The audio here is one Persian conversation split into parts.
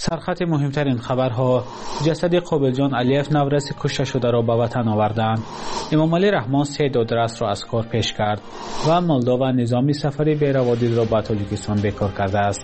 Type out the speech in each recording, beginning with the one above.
سرخط مهمترین خبرها: جسد قابلجان علیف نورسی کشته شده را به وطن آوردند. امام علی رحمان 3 دادرس را از کار پیش کرد و مولداوا نظامی سفری به روادید را به تاجیکستان بیکار کرده است.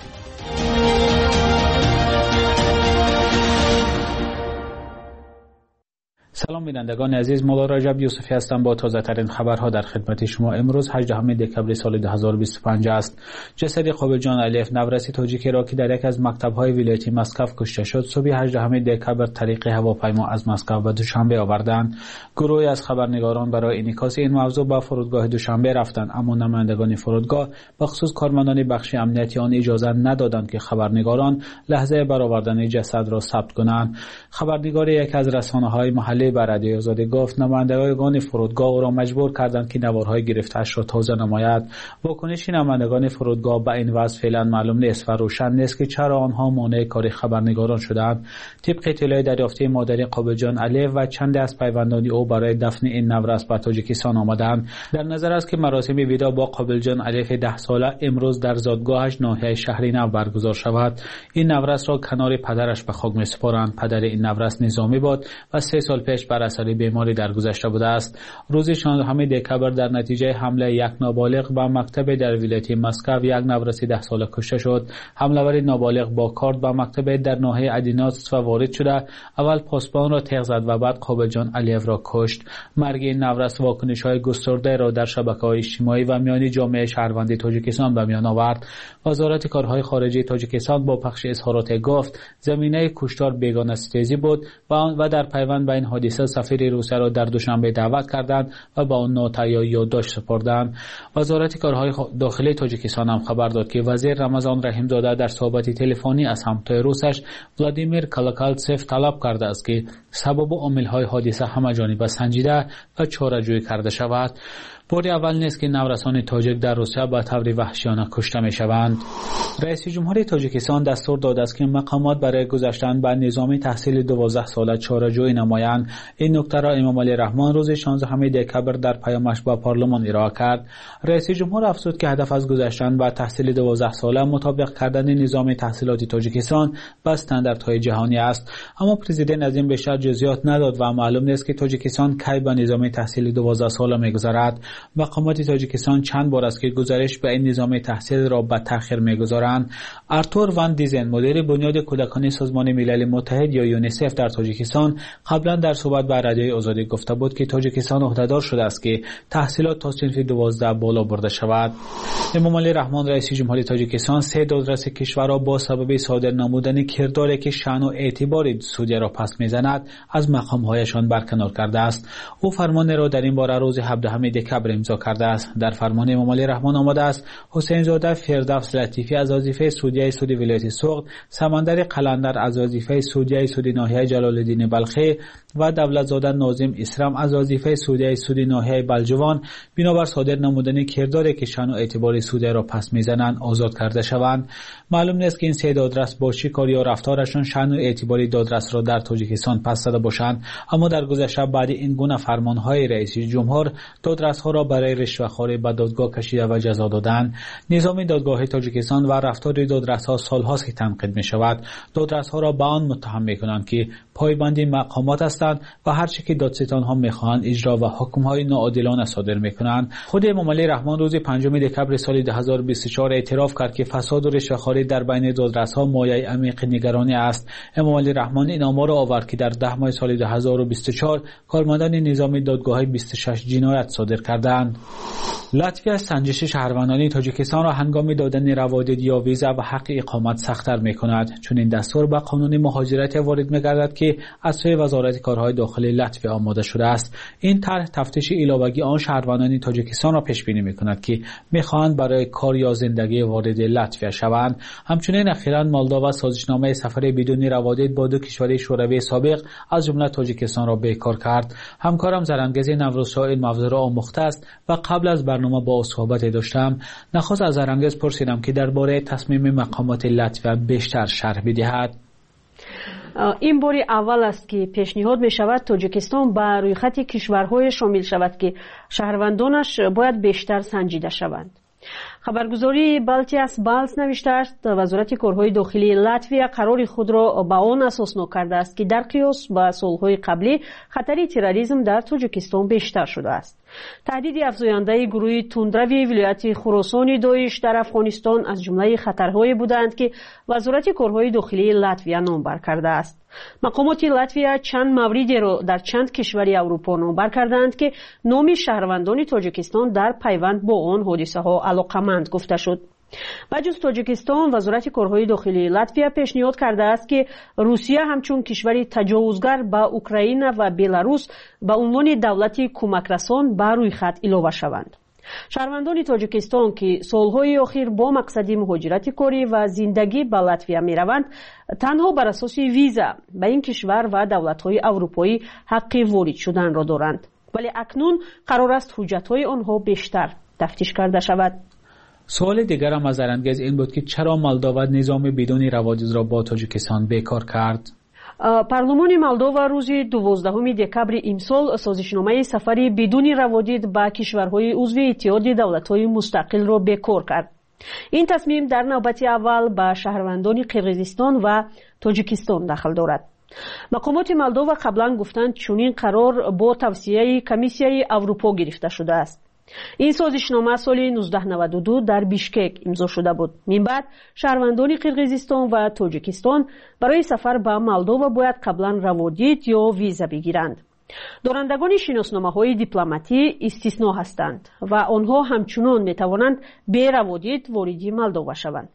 سلام بینندگان عزیز، مولا رجب یوسفی هستم با تازه ترین خبرها در خدمت شما. امروز 18 دکبر سال 2025 است. جسد قابلجان علیف نورسی تاجیکی را که در یک از مکتب‌های ولایت مسکو کشته شد، صبح 18 دکبر طریق هواپیما از مسکو به دوشنبه آوردند. گروهی از خبرنگاران برای انعکاس این موضوع به فرودگاه دوشنبه رفتند، اما نمایندگان فرودگاه به خصوص کارمندان بخش امنیتی آن اجازه ندادند که خبرنگاران لحظه برآوردن جسد را ثبت کنند. خبرنگار یک از رسانه‌های محلی به رادیو آزادی گفت نمایندگان فرودگاه او را مجبور کردند که نوارهای گرفته‌اش را تازه نماید. واکنش نمایندگان فرودگاه به این وضع فعلا معلوم نیست و روشن نیست که چرا آنها مانع کار خبرنگاران شدند. طبق اطلاع دریافتی مادر قابلجان علیف و چند از پیوندان او برای دفن این نورس به تاجیکستان آمدند. در نظر است که مراسم وداع با قابلجان علیف 10 ساله امروز در زادگاهش ناحیه شهری نو برگزار شود. این نورس را کنار پدرش به خاک می‌سپارند. پدر این نورس نظامی بود و 3 سال پیش بر اثر بیماری درگذشته بوده است. روز 16 دکبر در نتیجه حمله یک نابالغ به مکتب در ولایت مسکو یک نورسی 10 ساله کشته شد. حمله‌ور نابالغ با کارد به مکتب در ناحیه ادیناس وارد شده، اول پاسبان را تیغ زد و بعد قابلجان علیف را کشت. مرگ این نورس واکنش‌های گسترده را در شبکه‌های اجتماعی و میان جامعه شهروندی تاجیکستان به میان آورد. وزارت کارهای خارجه تاجیکستان با پخش اظهارات گفت زمینه کشتار بیگانه ستیزی بود و در پیوند به این حادثه سفیر روسیه را در دوشنبه دعوت کردند و با آن نوت‌های یادداشت سپردند. وزارت کارهای داخلی تاجیکستان هم خبر داد که وزیر رمضان رحیمزاده در صحبت تلفنی از همتای روسش ولادیمیر کالاکالتسف طلب کرده است که سبب و عامل‌های حادثه همه‌جانبه سنجیده و چاره‌جویی کرده شود. بار اول نیست که نورسان تاجیک در روسیه به طور وحشیانه کشته می‌شوند. رئیس جمهور تاجیکستان دستور داده است که مقامات برای گذشتن به نظام تحصیل 12 ساله چاره‌جویی نمایند. این نکته را امام علی رحمان روز 16 دکبر در پیامش به پارلمان ارائه کرد. رئیس جمهور افزود که هدف از گذشتن به تحصیل 12 ساله مطابق کردن نظام تحصیلات تاجیکستان با استانداردهای جهانی است، اما پرزیدنت از این بیشتر جزئیات نداد و معلوم نیست که تاجیکستان کی به نظام تحصیل 12 ساله می‌گذرد. مقامات تاجیکستان چند بار است که گزارش به این نظام تحصیل را به تأخیر می‌گذارند. آرتور وان دیزن مدیر بنیاد کودکان سازمان ملل متحد یا یونیسف در تاجیکستان قبلا در صحبت با رادیوی آزادی گفته بود که تاجیکستان عهده‌دار شده است که تحصیلات تا صنف 12 بالا برده شود. امام علی رحمان رئیس جمهور تاجیکستان 3 دادرس کشور را با سبب صادر نمودن کرداری که شأن و اعتبار سعودی را پس می‌زند از مقام‌هایشان برکنار کرده است. او فرمان را در این باره روز 17 دکبر امضا کرده است. در فرمان امام علی رحمان آمده است حسین زاده فردوس لطیفی از وظیفه سعودی سعودی ولایت سوق، سمندر قلندر از وظیفه سعودی سعودی ناحیه جلال الدین بلخی و دولت زاده ناظم اسرام از وظیفه سعودی سعودی ناحیه بلجوان بنابر صادر نمودن کرداری که شأن و اعتبار سعودی را پس میزنند آزاد کرده شوند. معلوم نیست که این 3 دادرس با چه کاری یا رفتارشان شأن و اعتبار دادرس را در تاجیکستان پس زده باشند، اما در گذشته بعد این گونه فرمانهای رئیس جمهور دادرس‌ها را برای رشوه‌خواری به دادگاه کشیده و جزا دادند. نظام دادگاه تاجیکستان و رفتار دادرس‌ها سال‌هاست که تنقید می‌شود. دادرس‌ها را به آن متهم می‌کنند که پایبندی مقامات هستند و هر چه که دادستان‌ها می‌خواهند اجرا و حکم‌های ناعادلانه صادر می‌کنند. خود امام علی رحمان روز 5 دکبر سال 2024 اعتراف کرد که فساد و رشوه‌خواری در بین دادرس‌ها مایه عمیق نگرانی است. امام علی رحمان این آمار را آورد که در 10 ماه سال 2024 کارمندان نظام دادگاه‌های 26 جنایت صادر کردند. لاتویا سنجش شهروندان تاجیکستان را هنگام دادن روادید یا ویزا و حق اقامت سخت‌تر می‌کند، چون این دستور به قانون مهاجرت وارد می‌گردد که از سوی وزارت کارهای داخلی لاتویا آماده شده است. این طرح تفتیش علاوگی آن شهروندان تاجیکستان را پیش بینی می‌کند که می‌خواهند برای کار یا زندگی وارد لاتویا شوند. همچنین اخیراً مولداوا سازشنامه سفر بدون روادید با 2 کشور شوروی سابق از جمله تاجیکستان را بیکار کرد. همکارم زرانگیز نوروزشاه این موضوع را آموخته است و قبل از برنامه با او صحبت داشتم. نخست از زرانگیز پرسیدم که درباره تصمیم مقامات لاتویا بیشتر شرح بدهد. این باری اول است که پیشنهاد می شود تاجیکستان به روی خط کشورهای شامل شود که شهروندانش باید بیشتر سنجیده شوند. خبرگزاری بالتیاس بالز نوشته است وزارت کارهای داخلی لاتویا قرار خود را به آن اساس کرده است که در قیاس با سالهای قبلی خطر تروریسم در تاجیکستان بیشتر شده است. تهدید افزاینده گروه تندروی ولایت خراسان داعش در افغانستان از جمله خطرهایی بودند که وزارت کارهای داخلی لاتویا نامبر کرده است. مقامات لاتویا چند موردی را در چند کشور اروپا نامبر کردند که نام شهروندان تاجیکستان در پیوند با آن حادثه ها علاقمند گفته شد. بجز تاجیکستان وزارت کارهای داخلی لاتویا پیشنهاد کرده است که روسیه همچون کشوری تجاوزگر به اوکراین و بلاروس به عنوان دولتی کمکرسان به روی خط علاوه شوند. شهروندان تاجیکستان که سالهای اخیر با مقصد مهاجرت کاری و زندگی به لاتویا می روند تنها بر اساس ویزا به این کشور و دولت‌های اروپایی حق وارد شدن را دارند، ولی اکنون قرار است حجت‌های آنها بیشتر تفتیش کرده شود. سوال دیگر هم از ارنگز این بود که چرا مولداوا نظام بدون روادید را با تاجیکستان بیکار کرد؟ پارلمان مولداوا روز 12 دکبر امسال سازشنامه سفری بدون روادید به کشورهای عضو اتحاد دولت‌های مستقل را بیکار کرد. این تصمیم در نوبت اول به شهروندان قرقیزستان و تاجیکستان دخل دارد. مقامات مولداوا قبلا گفتند چنین قرار با توصیه کمیسیای اروپا گرفته شده است. این سازشنامه سال 1992 در بیشکک امضا شده بود. من بعد شهروندان قرقیزستان و تاجیکستان برای سفر به مولداوا باید قبلا روادید یا ویزا بگیرند. دارندگان شناسنامه‌های دیپلماتی استثنا هستند و آنها همچنان می‌توانند بی روادید وارد مولداوا شوند.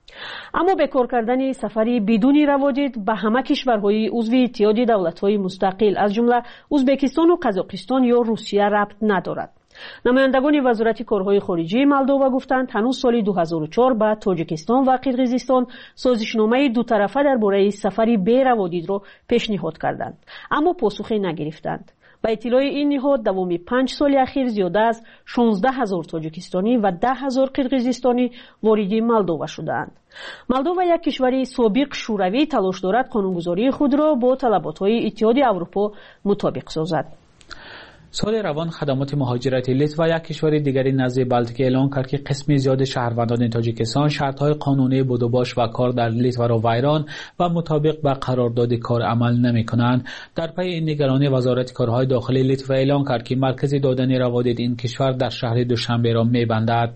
اما بیکار کردن سفری بدون روادید به همه کشورهای عضو اتحاد دولت‌های مستقل از جمله ازبکستان و قزاقستان یا روسیه ربط ندارد. نمایندگان وزارت کارهای خارجه مولداوا گفتند هنوز سال 2004 به تاجیکستان و قرقیزستان سازشنامه دو طرفه درباره سفری بی روادید را پیشنهاد کردند، اما پاسخی نگرفتند. به اطلاع این نهاد دوام 5 سال اخیر زیاده از 16,000 تاجیکستانی و 10,000 قرقیزستانی وارد مولداوا شدند. مولداوا یک کشور سابق شوروی تلاش دارد قانونگذاری خود را با طلبات‌های اتحاد اروپا مطابق سازد. سال روان خدمات مهاجرتی لیتوا یک کشور دیگری نزد بالتیک اعلام کرد که قسمی زیاد شهروندان تاجیکستان شرط‌های قانونی بود و باش و کار در لیتوا را ویران و مطابق با قرارداد کار عمل نمی‌کنند. در پی این نگرانی وزارت کارهای داخلی لیتوا اعلام کرد که مرکز دادن روادید این کشور در شهر دوشنبه را می‌بندد.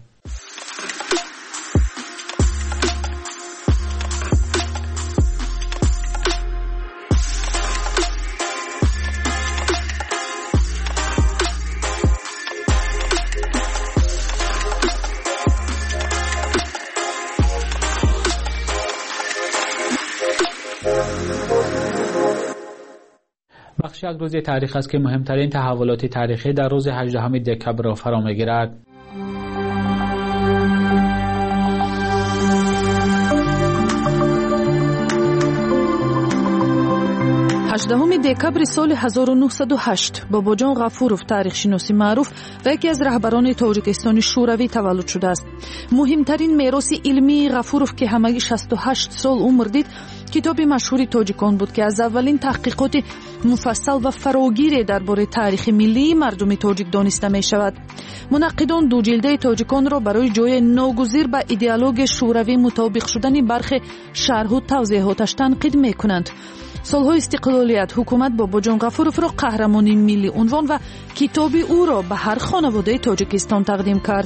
بخش یک روز تاریخ است که مهمترین تحولات تاریخی در روز 18 دکبر را فرا می‌گیرد. دکبر سال 1908 باباجان غفورов تاریخشناسی معروف و یکی از رهبران تاجیکستان شوروی تولد شده است. مهمترین میراث علمی غفورov که همگی 68 سال عمر دید کتاب مشهور تاجیکان بود که از اولین تحقیقات مفصل و فراگیر درباره تاریخ ملی مردم تاجیک دانسته می شود. منقدان دو جلده تاجیکان را برای جای ناگزیر به ایدئولوژی شوروی مطابق شدن برخی شرح و توضیحاتش تنقید می کنند. سالهای استقلالیت حکومت باباجان غفورov را قهرمان ملی عنوان و کتاب او را به هر خانواده تاجیکستان تقدیم کرد.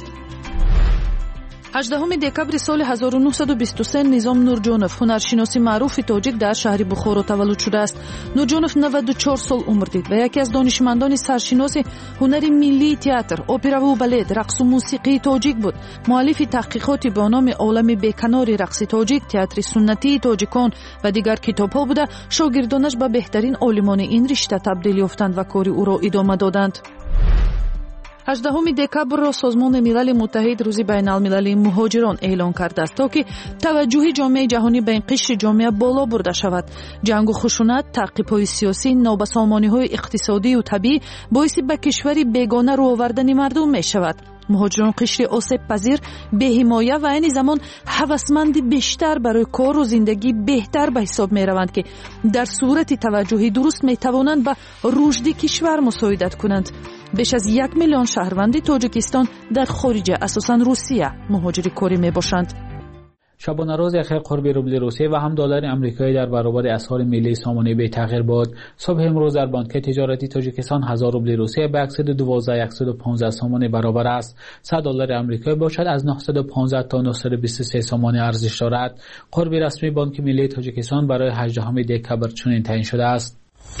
18 دکبر سال 1923 نظام نورجانов هنرشناسی معروف تاجیک در شهر بخارا تولد شده است. نورجانov 94 سال عمر دید و یکی از دانشمندان سرشناس هنر ملی تئاتر، اپرا و بالت، رقص و موسیقی تاجیک بود. مؤلف تحقیقاتی به نام عالم بیکنار رقص تاجیک، تئاتر سنتی تاجیکان و دیگر کتاب‌ها بوده. شاگردانش به بهترین عالمان این رشته تبدیل یافتند و کار او را ادامه دادند. 18 دکبر را سازمان ملل متحد روز بین المللی مهاجران اعلان کرده است تا که توجه جامعه جهانی به این قشر جامعه بالا برده شود. جنگ و خشونت، تعقیب‌های سیاسی، نابسامانی‌های اقتصادی و طبیعی باعث به کشوری بیگانه رو آوردن مردم می شود. مهاجران قشر آسیب پذیر، بی‌حمایه و این زمان هوسمند بیشتر برای کار و زندگی بهتر به حساب می روند که در صورت توجه درست می توانند به رشد کشور مساعدت کنند. بیش از 1 میلیون شهروند تاجیکستان در خارج اساساً روسیه مهاجر کاری میباشند. شبانه روز اخیر قرب روبل روسیه و هم دلار آمریکایی در برابر اسعار ملی سامانه بی تغییر بود. صبح امروز در بانک تجارتی تاجیکستان 1000 روبل روسیه به 112,115 سامانه برابر است. 100 دلار آمریکایی باشد از 915 تا 923 سامانه ارزش دارد. قرب رسمی بانک ملی تاجیکستان برای 18 دکبر چنین تعیین شده است.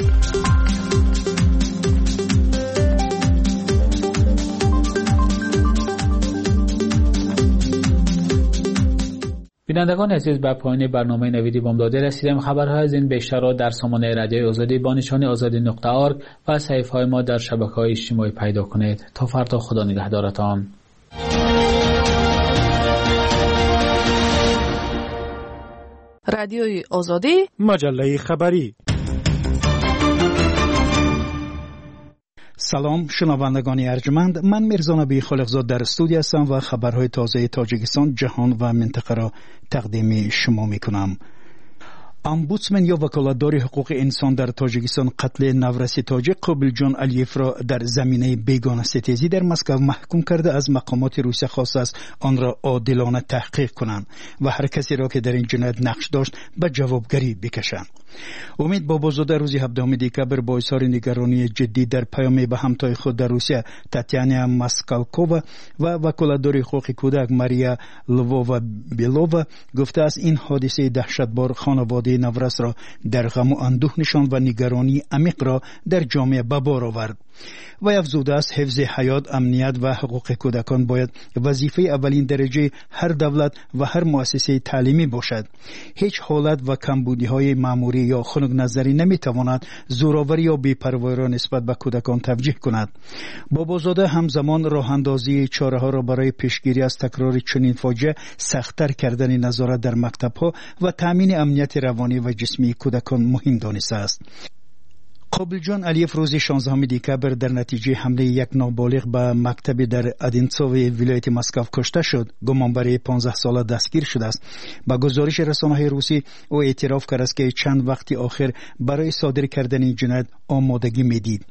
بینندگان عزیز، به پایان برنامه نویدی بامداده رسیدیم. خبرهای از این بیشتر را در سامانه رادیوی آزادی با نشانی آزادی.org و صفحه‌های ما در شبکه‌های اجتماعی پیدا کنید. تا فردا، خدا نگهدارتان. رادیوی آزادی، مجله خبری. سلام شنوندگان ارجمند، من میرزا نبی خالقزاد در استودیو هستم و خبرهای تازه تاجیکستان، جهان و منطقه را تقدیم شما میکنم. امبودسمن یا وکالتدار حقوق انسان در تاجیکستان قتل نورسی تاجیک قابلجان علیف را در زمینه بیگانه ستیزی در مسکو محکوم کرده. از مقامات روسیه خواسته است آن را عادلانه تحقیق کنند و هر کسی را که در این جنایت نقش داشت به جوابگری بکشند. امید بابازاده روز 17 دکبر با اظهار نگرانی جدی در پیامی به همتای خود در روسیه تاتیانا ماسکالکووا و وکالتدار حقوق کودک ماریا لوووا بیلووا گفته است این حادثه دهشتبار خانواده نورس را در غم و اندوه نشاند و نگرانی عمیق را در جامعه به بار آورد. و افزوده است حفظ حیات، امنیت و حقوق کودکان باید وظیفه اولین درجه هر دولت و هر مؤسسه تعلیمی باشد. هیچ حالت و کمبودی‌های مأموری یا خنک نظری نمی‌تواند زوراوری یا بی‌پروایی را نسبت به کودکان توجیه کند. بابازاده همزمان راه‌اندازی چاره‌ها را برای پیشگیری از تکرار چنین فاجعه سخت‌تر کردن نظارت در مکتب‌ها و تأمین امنیت روانی و جسمی کودکان مهم دانسته است. قابلجان علیف روز 16 دکبر در نتیجه حمله یک نابالغ به مکتب در ادینسوی ولایت مسکو کشته شد. گمانبر 15 ساله دستگیر شده است. با گزارش رسانه‌های روسی او اعتراف کرد است که چند وقتی آخر برای صادر کردن این جنایت آمادگی میدید.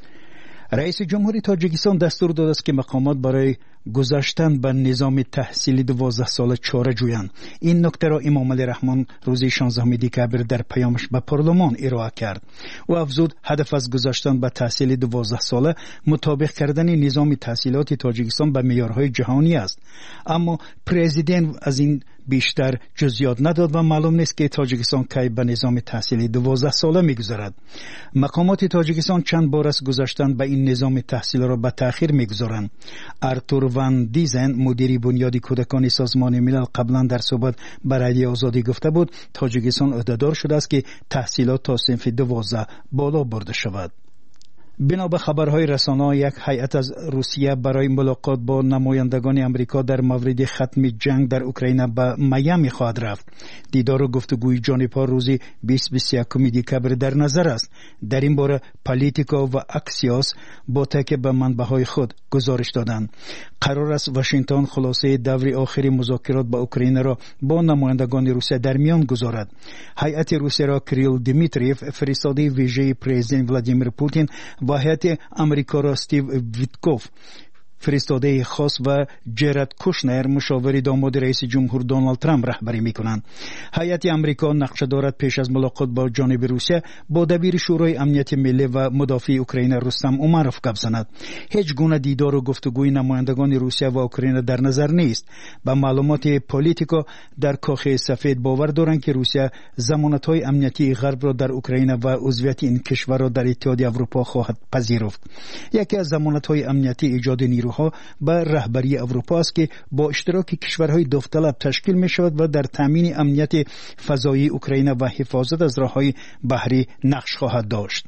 رئیس جمهوری تاجیکستان دستور داده است که مقامات برای گذاشتن به نظام تحصیلی 12 ساله چاره جویند. این نکته را امام علی رحمان روز 16 دکبر در پیامش به پارلمان ارائه کرد. او افزود هدف از گذاشتن به تحصیل 12 ساله مطابق کردن نظام تحصیلات تاجیکستان به معیارهای جهانی است. اما پرزیدنت از این بیشتر جزئیات نداد و معلوم نیست که تاجیکستان کی به نظام تحصیلی 12 ساله میگذارد. مقامات تاجیکستان چند بار از گذاشتن به این نظام تحصیل را به تأخیر میگذارند. ارتور وان دیزن مدیر بنیادی کودکان سازمان ملل قبلا در صحبت با رادیو آزادی گفته بود تاجیکستان عهدهدار شده است که تحصیلات تا صنف 12 بالا برده شود. بنا به خبرهای رسانه‌ها یک هیئت از روسیه برای ملاقات با نمایندگان امریکا در مورد ختم جنگ در اوکراین به میامی خواهد رفت. دیدار و گفتگوی جانبها روز 20-21 دکبر در نظر است. در این باره پالیتیکا و اکسیوس با تکیه به منبع‌های خود گزارش دادند. قرار است واشنگتن خلاصه دور آخری مذاکرات با اوکراین را با نمایندگان روسیه در میان گذارد. هیئت روسیه را کریل دیمیتریف فرستاده ویژه پرزیدنت ولادیمیر پوتین و هیئت امریکا را استیو ویتکوف فرستاده خاص و جرد کوشنر مشاور داماد رئیس جمهور دونالد ترامپ رهبری میکنند. هیئت امریکا نقشه دارد پیش از ملاقات با جانب روسیه با دبیر شورای امنیت ملی و مدافع اوکراین رستم اومروف گپ زند. هیچ گونه دیدار و گفتگوی نمایندگان روسیه و اوکراین در نظر نیست. با معلومات پالیتیکا در کاخ سفید باور دارند که روسیه ضمانت‌های امنیتی غرب را در اوکراین و عضویت این کشور را در اتحادیه اروپا خواهد پذیرفت. یکی از ضمانت‌های امنیتی ایجاد نیروها به رهبری اروپا است که با اشتراک کشورهای داوطلب تشکیل می شود و در تامین امنیت فضایی اوکراین و حفاظت از راههای بحری نقش خواهد داشت.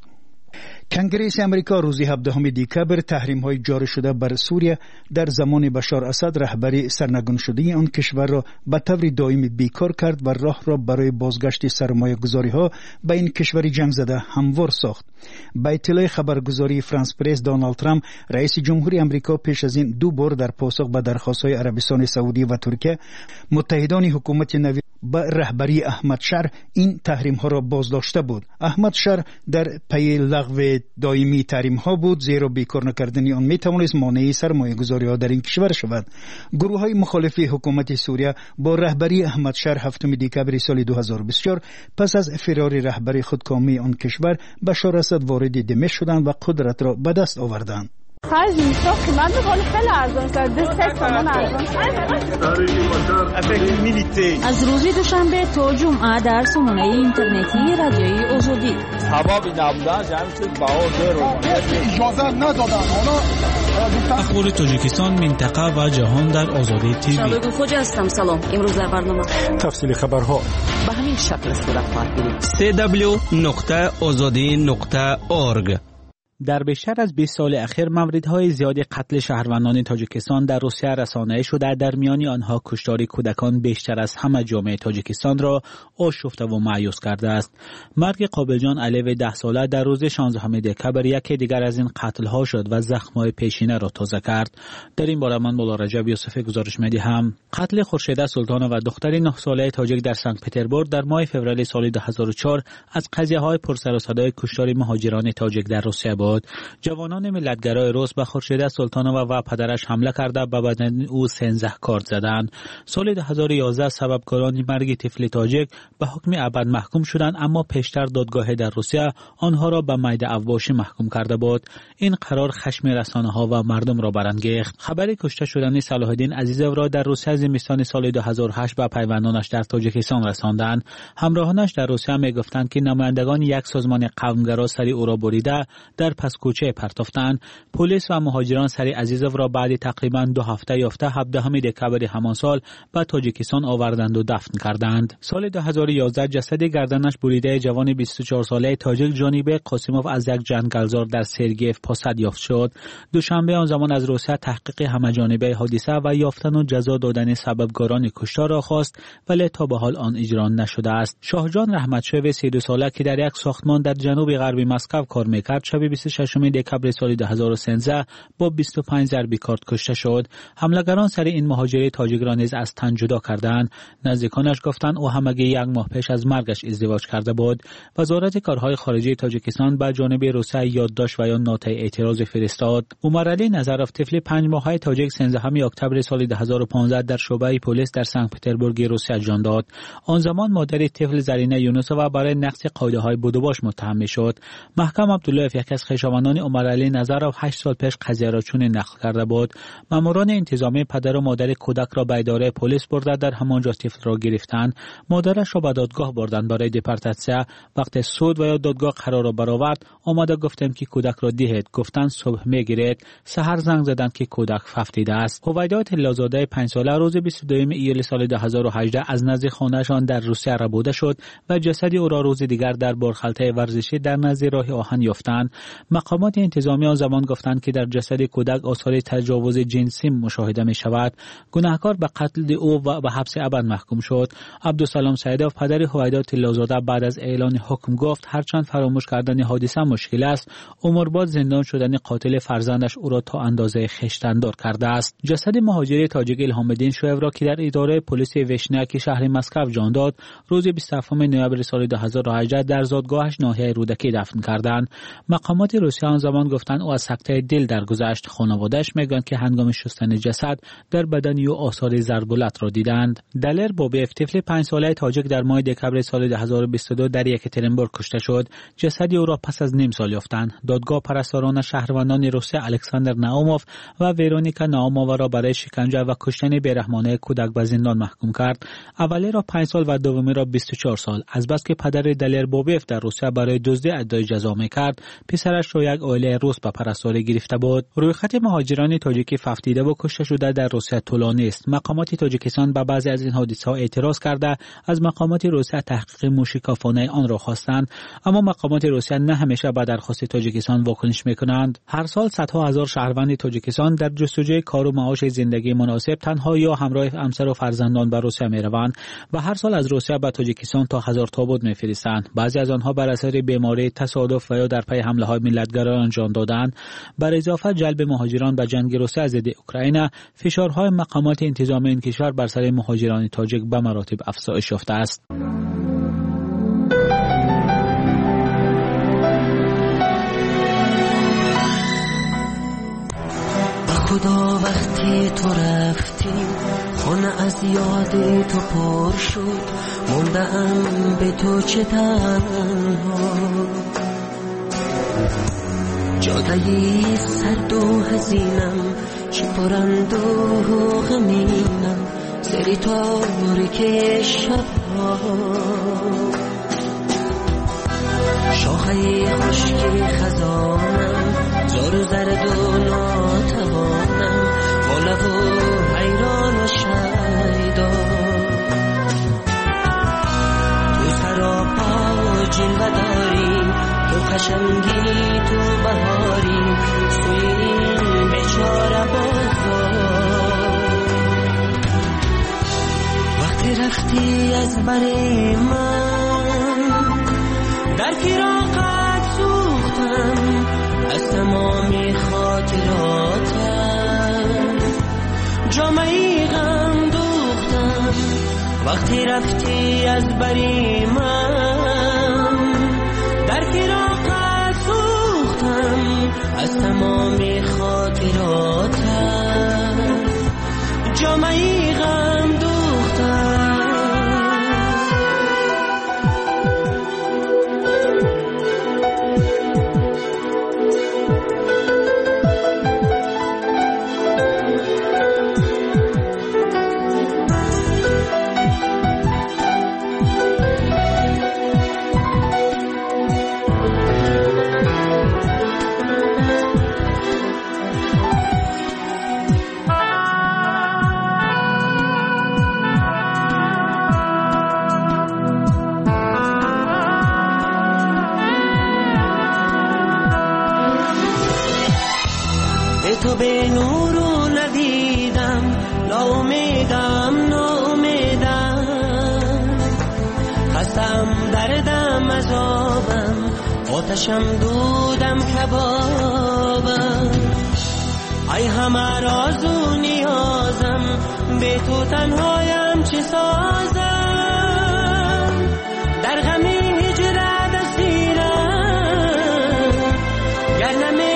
کنگره امریکا روز 17 دکبر تحریم‌های جاری شده بر سوریه در زمان بشار اسد رهبری سرنگون شده آن کشور را به طور دائمی بیکار کرد و راه را برای بازگشت سرمایه‌گذاری‌ها به این کشور جنگ زده هموار ساخت. با اطلاع خبرگزاری فرانس پرس دونالد ترامپ رئیس جمهوری امریکا پیش از این دو بار در پاسخ به درخواست‌های عربستان سعودی و ترکیه متحدان حکومت نوین با رهبری احمد شر این تحریم ها را بازداشته بود. احمد شر در پی لغو دائمی تحریم ها بود، زیرا بیکار نکردن آن می توانست مانع سرمایه گذاری ها در این کشور شود. گروه های مخالف حکومت سوریه با رهبری احمد شر 7 دکبر سال 2024 پس از فرار رهبر خودکامه آن کشور بشار اسد وارد دمشق شدند و قدرت را به دست آوردند. خرج میسا قیمت بقول خیلی ارزان کرده، 3 تومان ارزان از روز دوشنبه تا جمعه در سامانه اینترنتی رادیوی آزادی. هوا بی نبودن جمع شد اجازه ندادن. اخبار تاجیکستان، منطقه و جهان در آزادی تیوی. شبکه خوج هستم. سلام. امروز در برنامه تفصیل خبرها به همین شکل صورت خواهد گرفت. www.azadi.org. در بیشتر از 20 سال اخیر موردهای زیادی قتل شهروندان تاجیکستان در روسیه رسانه‌ای شده، در میان آنها کشتار کودکان بیشتر از همه جامعه تاجیکستان را آشفته و مایوس کرده است. مرگ قابلجان علیو 10 ساله در روز 16 دکبر یکی دیگر از این قتل‌ها شد و زخم‌های پیشینه را تازه کرد. در این باره من مولا رجب یوسفی گزارش می‌دهم. قتل خورشیده سلطانه و دختر 9 ساله تاجیک در سنت پترزبورگ در ماه فوریه سال 2004 از قضیه‌های پرسر و صدای کشتار مهاجران تاجیک در روسیه بود. جوانان ملتگرای روس به خورشیده سلطانه و پدرش حمله کرده به بدن او سنزه کارد زدند. سال 2011 سببکاران مرگ طفل تاجیک به حکم ابد محکوم شدند، اما پیشتر دادگاه در روسیه آنها را به مید اواشی محکوم کرده بود. این قرار خشم رسانه‌ها و مردم را برانگیخت. خبر کشته شدن صلاح الدین عزیزوف را در روسیه زمستان سال 2008 به پیوندانش در تاجیکستان رساندند. همراهانش در روسیه میگفتند که نمایندگان یک سازمان قومگرا سری او را بریده در پس کوچه پرتافتند. پلیس و مهاجران سری عزیزوف را بعد تقریبا 2 هفته یافته 17 دکبر همان سال به تاجیکستان آوردند و دفن کردند. سال 2011 جسد گردنش بریده جوان 24 ساله تاجیک جانیب قاسیموف از یک جنگلزار در سرگیف پاسد یافت شد. دوشنبه آن زمان از روسیه تحقیق همه‌جانبه حادثه و یافتن و جزا دادن سببکاران کشتار را خواست، ولی تا به حال آن اجرا نشده است. شاهجان رحمتشوی 32 ساله که در یک ساختمان در جنوب غربی مسکو کار می‌کرد، شب 26 دکبر سال 2013 با 25 ضربه کارد کشته شد. حملگران سر این مهاجر تاجیک را نیز از تن جدا کردند. نزدیکانش گفتند او همگی 1 ماه پیش از مرگش ازدواج کرده بود. وزارت کارهای خارجه تاجیکستان به جانب روسیه یادداشت و یا نوت‌های اعتراض فرستاد. عمرعلی نظرف طفل 5 ماهه تاجیک 13 اکتبر سال 2015 در شعبه پلیس در سنت پترزبورگ روسیه جان داد. آن زمان مادر طفل زرینه یونسووا برای نقض قاعده‌های بودوباش متهم شد. محکم عبدالله یکی از خویشاوندان عمرعلی نظرف 8 سال پیش قضیه را چنین نقل کرده بود. ماموران انتظامی پدر و مادر کودک را به اداره پلیس برده در همانجا طفل را گرفتند. مادرش را به دادگاه بردند برای دپورتاسیون. وقتی سود و یا دادگاه قرار را برآورد، آمده گفتم که کودک را دهید. گفتند صبح میگیرید. سحر زنگ زدند که کودک ففتیده است. هویدا طلازاده 5 ساله روز 22 ایول سال 2018 از نزد خانه‌شان در روسیه ربوده شد و جسد او را روز دیگر در بارخلطه ورزشی در نزد راه آهن یافتند. مقامات انتظامی آن زمان گفتند که در جسد کودک آثار تجاوز جنسی مشاهده می شود. گناهکار به قتل او و به حبس ابد محکوم شد. عبدالسلام سعیدوف پدر هویدا طلازاده بعد از اعلان حکم گفت هرچند فراموش کردن حادثه مشکل است، عمرباد زندان شدن قاتل فرزندش او را تا اندازه خشتندار کرده است. جسد مهاجر تاجیک الهام‌الدین شویف را که در اداره پلیس وشنیاک شهر مسکو جان داد، روز 27 نوامبر سال 2018 در زادگاهش ناحیه رودکی دفن کردند. مقامات روسیه آن زمان گفتند او از سکته دل درگذشت. خانواده‌اش میگن که هنگام شستن جسد در بدن او آثار ضربالت را دیدند. دلر بوبیف طفل 5 ساله تاجیک در ماه دکبر سال 2022 در یکاترینبورگ کشته شد. جسد او را پس از نیم سال یافتند. دادگاه پرستاران شهروندان روسیه الکساندر ناوموف و ورونیکا ناومووا را برای شکنجه و کشتن بیرحمانه کودک به زندان محکوم کرد. اولی را 5 سال و دومی را 24 سال. از بس که پدر دلر بوبیف در روسیه برای دزدی ادعای جزا می‌کرد، پسرش را یک عائله روس به پرستاری گرفته بود. رویخط مهاجران تاجیکی ففتیده و کشته شده در روسیه طولانی است. مقامات تاجیکستان به بعضی از این حادثه‌ها اعتراض کرده از مقامات روسیه تحقیق موشکافانه آن را خواستند، اما مقامات روسیه نه همیشه به درخواست تاجیکستان واکنش می‌کنند. هر سال صدها هزار شهروند تاجیکستان در جستجوی کار و معاش زندگی مناسب تنها یا همراه همسر و فرزندان به روسیه می‌روند و هر سال از روسیه به تاجیکستان تا 1000 تابوت می‌فرستند. بعضی از آنها بر اثر بیماری، تصادف و یا در پی حمله‌های ملتگرایان جان دادند. بر اضافه جلب مهاجران به جنگ روسیه ضد اوکراین، فشارهای مقامات انتظامی این کشور بر سر مهاجران تاجیک به مراتب افزایش یافته است. تو رفتی خانه از یاد تو پر شد، موندم به تو چه تنها. جادهی سرد و حزینم، چه پرند و غمینم، سری تاریک شبها. شاخه خشکی خزانم، زار و زرد و ناتوانم، والا و حیران و شیدا. تو سراپا جلوه داری، تو قشنگی تو بهاری، سوی این بیچاره بازار. وقتی رفتی از بر من، در فراقت سوختم از تمامی خاطراتم، جامعی غم دوختم. وقتی رفتی از بر من، در فراقت سوختم از تمامی خاطراتم، جامعی غم دوختم. تو به نورو ندیدم، ناامیدم ناامیدم، خستم دردم عذابم، آتشم دودم کبابم. ای همه راز و نیازم، به تو تنهایم چه سازم، در غم هجرت اسیرم، گر نمی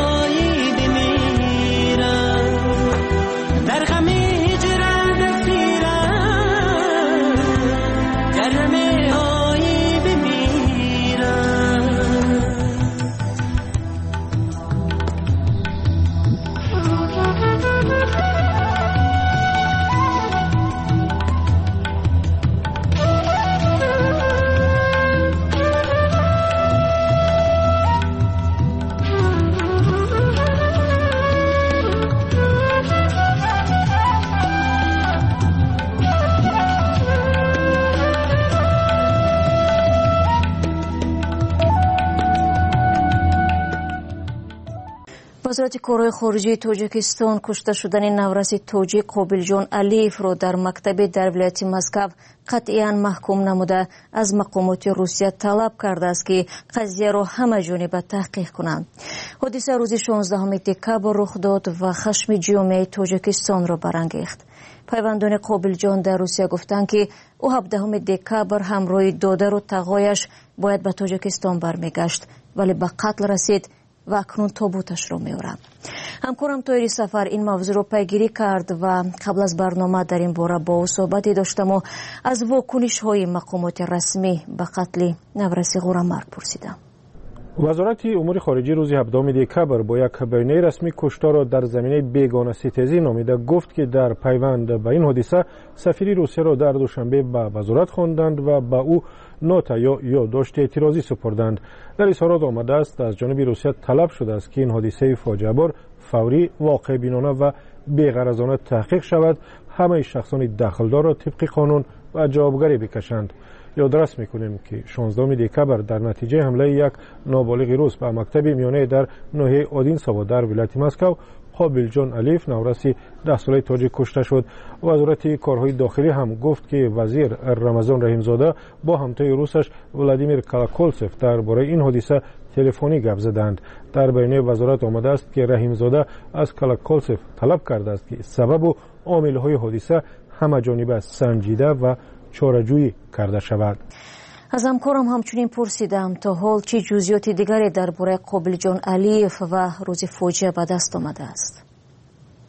وزارت کارهای خارجه تاجیکستان کشته شدن نورس تاجیک قابلجان علیف را در مکتب در ولایت مسکو قطعاً محکوم نموده از مقامات روسیه طلب کرده است که قضیه را همه جانبه تحقیق کنند. حادثه روز 16 دکبر رخ داد و خشم جامعه تاجیکستان را برانگیخت. پیوندان قابلجان در روسیه گفتند که او 17 دکبر همراه دادر و تقایش باید به تاجیکستان برمیگشت، ولی به قتل رسید و اکنون تابوتش را می‌آورند. همکارم طاهری سفر این موضوع را پیگیری کرد و قبل از برنامه در این باره با او صحبتی داشتم و از واکنش‌های مقامات رسمی به قتل نورس غورامرگ پرسیدم. وزارت امور خارجه روز 17 دکبر با یک بیانیه رسمی کشتار را در زمینه بیگانه ستیزی نامیده گفت که در پیوند به این حادثه سفیر روسیه را در دوشنبه به وزارت خواندند و به او نوت یا یادداشت اعتراضی سپردند. در اظهارات آمده است از جانب روسیه طلب شده است که این حادثه فاجعه بار فوری، واقع بینانه و بی‌غرضانه تحقیق شود، همه شخصان دخلدار را طبق قانون و جوابگری بکشند. یادداشت میکنیم که 16 دکبر در نتیجه حمله یک نابالغ روس به مکتب میانه در ناحیه آدینساوا در ولایت مسکو قابلجان علیف نورسی 10 ساله تاجیک کشته شد. وزارت کارهای داخلی هم گفت که وزیر رمضان رحیمزاده با همتای روسش ولادیمیر کالاکولسف درباره این حادثه تلفنی گپ زدند. در بیانیه وزارت آمده است که رحیمزاده از کالاکولسف طلب کرده است که سبب و عامل‌های حادثه همه جانبه سنجیده و چاره‌جویی کرده شود. از همکارم همچنین پرسیدم تا حال چه جزئیات دیگری درباره قابلجان علیف و روز فاجعه به دست آمده است.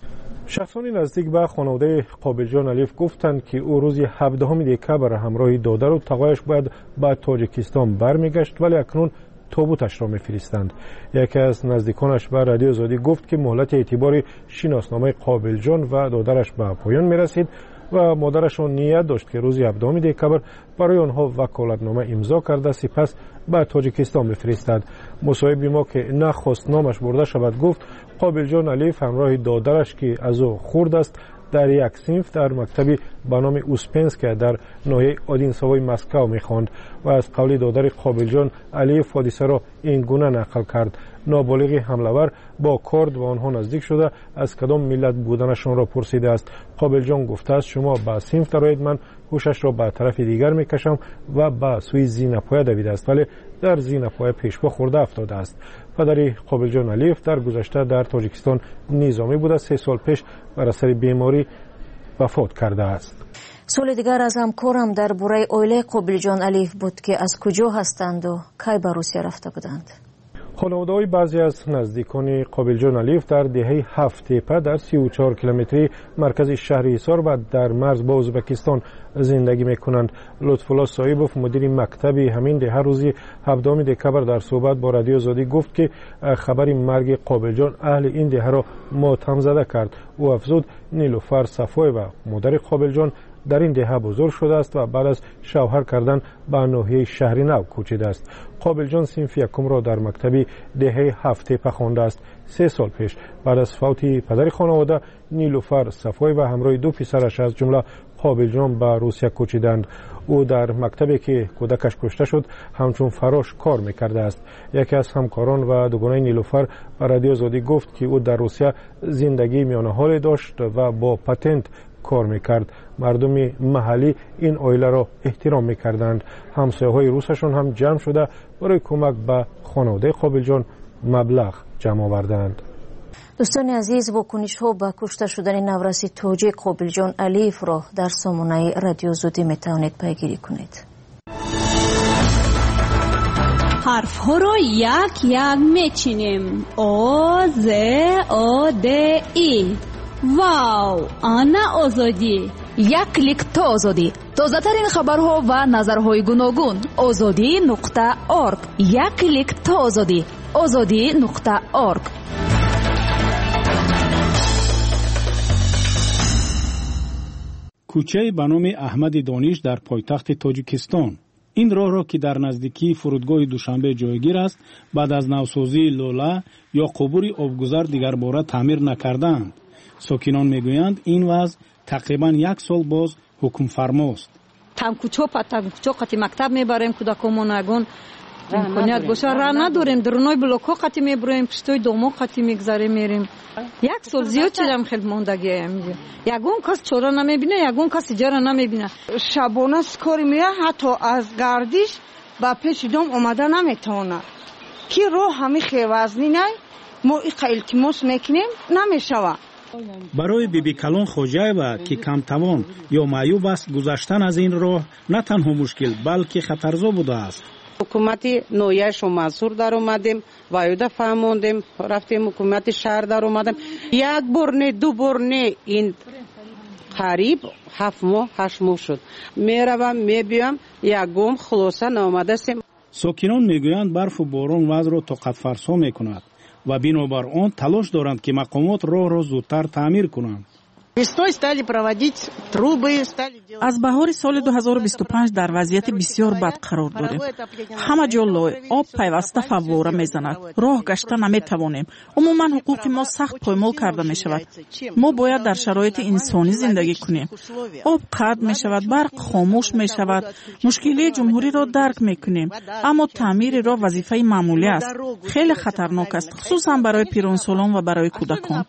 شخصانی نزدیک به خانواده قابل جان علیف گفتند که او روز 17 دکبر همراه دادر و تقایش باید به تاجیکستان برمیگشت، ولی اکنون تابوتش را میفرستند. یکی از نزدیکانش به رادیو آزادی گفت که مهلت اعتباری شناسنامه قابل جان و دادرش به پایان میرسید و مادرش نیت داشت که روز 17 دکبر برای آنها وکالتنامه امضا کرده سپس به تاجیکستان بفرستد. مصاحب ما که نخواست نامش برده شود گفت قابل جان علیف همراه دادرش که از او خرد است در یک صنف در مکتبی به نام اوسپنسک در ناحیه آدینسوای مسکو میخواند و از قول دادر قابل جان علیف حادثه را این گونه نقل کرد. نابالغ حمله‌ور با کارد و آنها نزدیک شده از کدام ملت بودنشان را پرسیده است. قابل جان گفته است شما به صنف درآیید، من هوشش را به طرف دیگر میکشم و به سوی زینه‌پایه دویده است، ولی در زینه‌پایه پیشپا خورده افتاده است. پدر قابل جان علیف در گذشته در تاجیکستان نظامی بوده، 3 سال پیش بر اثر بیماری وفات کرده است. سوال دیگر از همکارم در برای اویله قابل جان علیف بود که از کجا هستند و کی به روسیه رفته بودند. خانواده‌های بعضی از نزدیکان قابل جان علیف در دهه 7 تپه در 34 کیلومتری مرکز شهر حصار و در مرز با ازبکستان زندگی میکنند. لطفالله صاحبوف مدیر مکتبی همین دهه روز 17 دکبر در صحبت با رادیو آزادی گفت که خبر مرگ قابل جان اهل این دهه را ماتم زده کرد. او افزود نیلوفر صفای و مادر قابل جان در این دهه بزرگ شده است و بعد از شوهر کردن به ناحیه شهر نو کوچیده است. قابل جان صنف یکم را در مکتبی دهه 7 تپه خوانده است. 3 سال پیش بعد از فوت پدر خانواده نیلوفر صفای و همراه 2 پسرش از جمله قابل جان به روسیه کوچیدند. او در مکتبی که کودکش کشته شد همچون فراش کار میکرده است. یکی از همکاران و دوگانه نیلوفر به رادیو آزادی گفت که او در روسیه زندگی میانه حال داشت و با پتنت کار میکرد. مردم محلی این عائله را احترام میکردند. همسایه‌های روسشون هم جمع شده برای کمک به خانواده قابل جان مبلغ جمع آوردند. دوستان عزیز، واکنش‌ها به کشته شدن نورسی تاجیک قابل جان علیف را در سامانه رادیو آزادی میتوانید پیگیری کنید. حرف‌ها را یک یک میچینیم. آ ز آ د ای. واو، آنا آزادی. یک کلیک تا آزادی. تازه‌ترین خبرها و نظرهای گوناگون. azadi.org. یک کلیک تا آزادی. azadi.org. کوچه به نام احمد دانش در پایتخت تاجیکستان. این راه را که در نزدیکی فرودگاه دوشنبه جایگیر است بعد از نوسازی لولا یا قبور آبگذر دیگر باره تعمیر نکردند. ساکنان میگویند این وضع تقریبا 1 سال باز حکم فرماست. تنکوچو قطی مکتب میبریم کودکامون اگون امکانیت باشه راه نداریم، درونای بلوکو قطی میبریم، پشتوی دومو قطی میگذاریم میریم. 1 سال زیاد شدم خیلی ماندگی اینجا. یگون کس چورا نمیبینه، یگون کس جارا نمیبینه. شبانه کاری میره، حتی از گردش با پیش دوم اومده نمیتونه. کی رو همین خیوزنی نه ما التماس میکنیم نمیشوه. برای بیبی کلان خوجایبه که کم توان یا معیوب است گذشتن از این راه نه تنها مشکل بلکه خطرزا بوده است. حکومتی نویش و منصور در اومدیم وایده فهموندیم، رفتیم حکومت شهر در اومدیم، 1 بار نه 2 بار نه، این قریب 7 ماه 8 ماه شد. میروم میبیم یکم خلاصه نامده سیم. ساکنان میگویند برف و باران وضع را طاقت فرسا میکند و بنابر آن تلاش دارند که مقامات راه را زودتر تعمیر کنند. از بهار سال 2025 در وضعیت بسیار بد قرار داریم. همه جا لای آب پیوسته فواره میزند. راه گشته نمیتوانیم. عموما حقوق ما سخت پایمال کرده می شود. ما باید در شرایط انسانی زندگی کنیم. آب قطع می شود، برق خاموش می شود. مشکلی جمهوری را درک می کنیم، اما تعمیر راه وظیفه معمولی است. خیلی خطرناک است، خصوصا برای پیرانسالان و برای کودکان.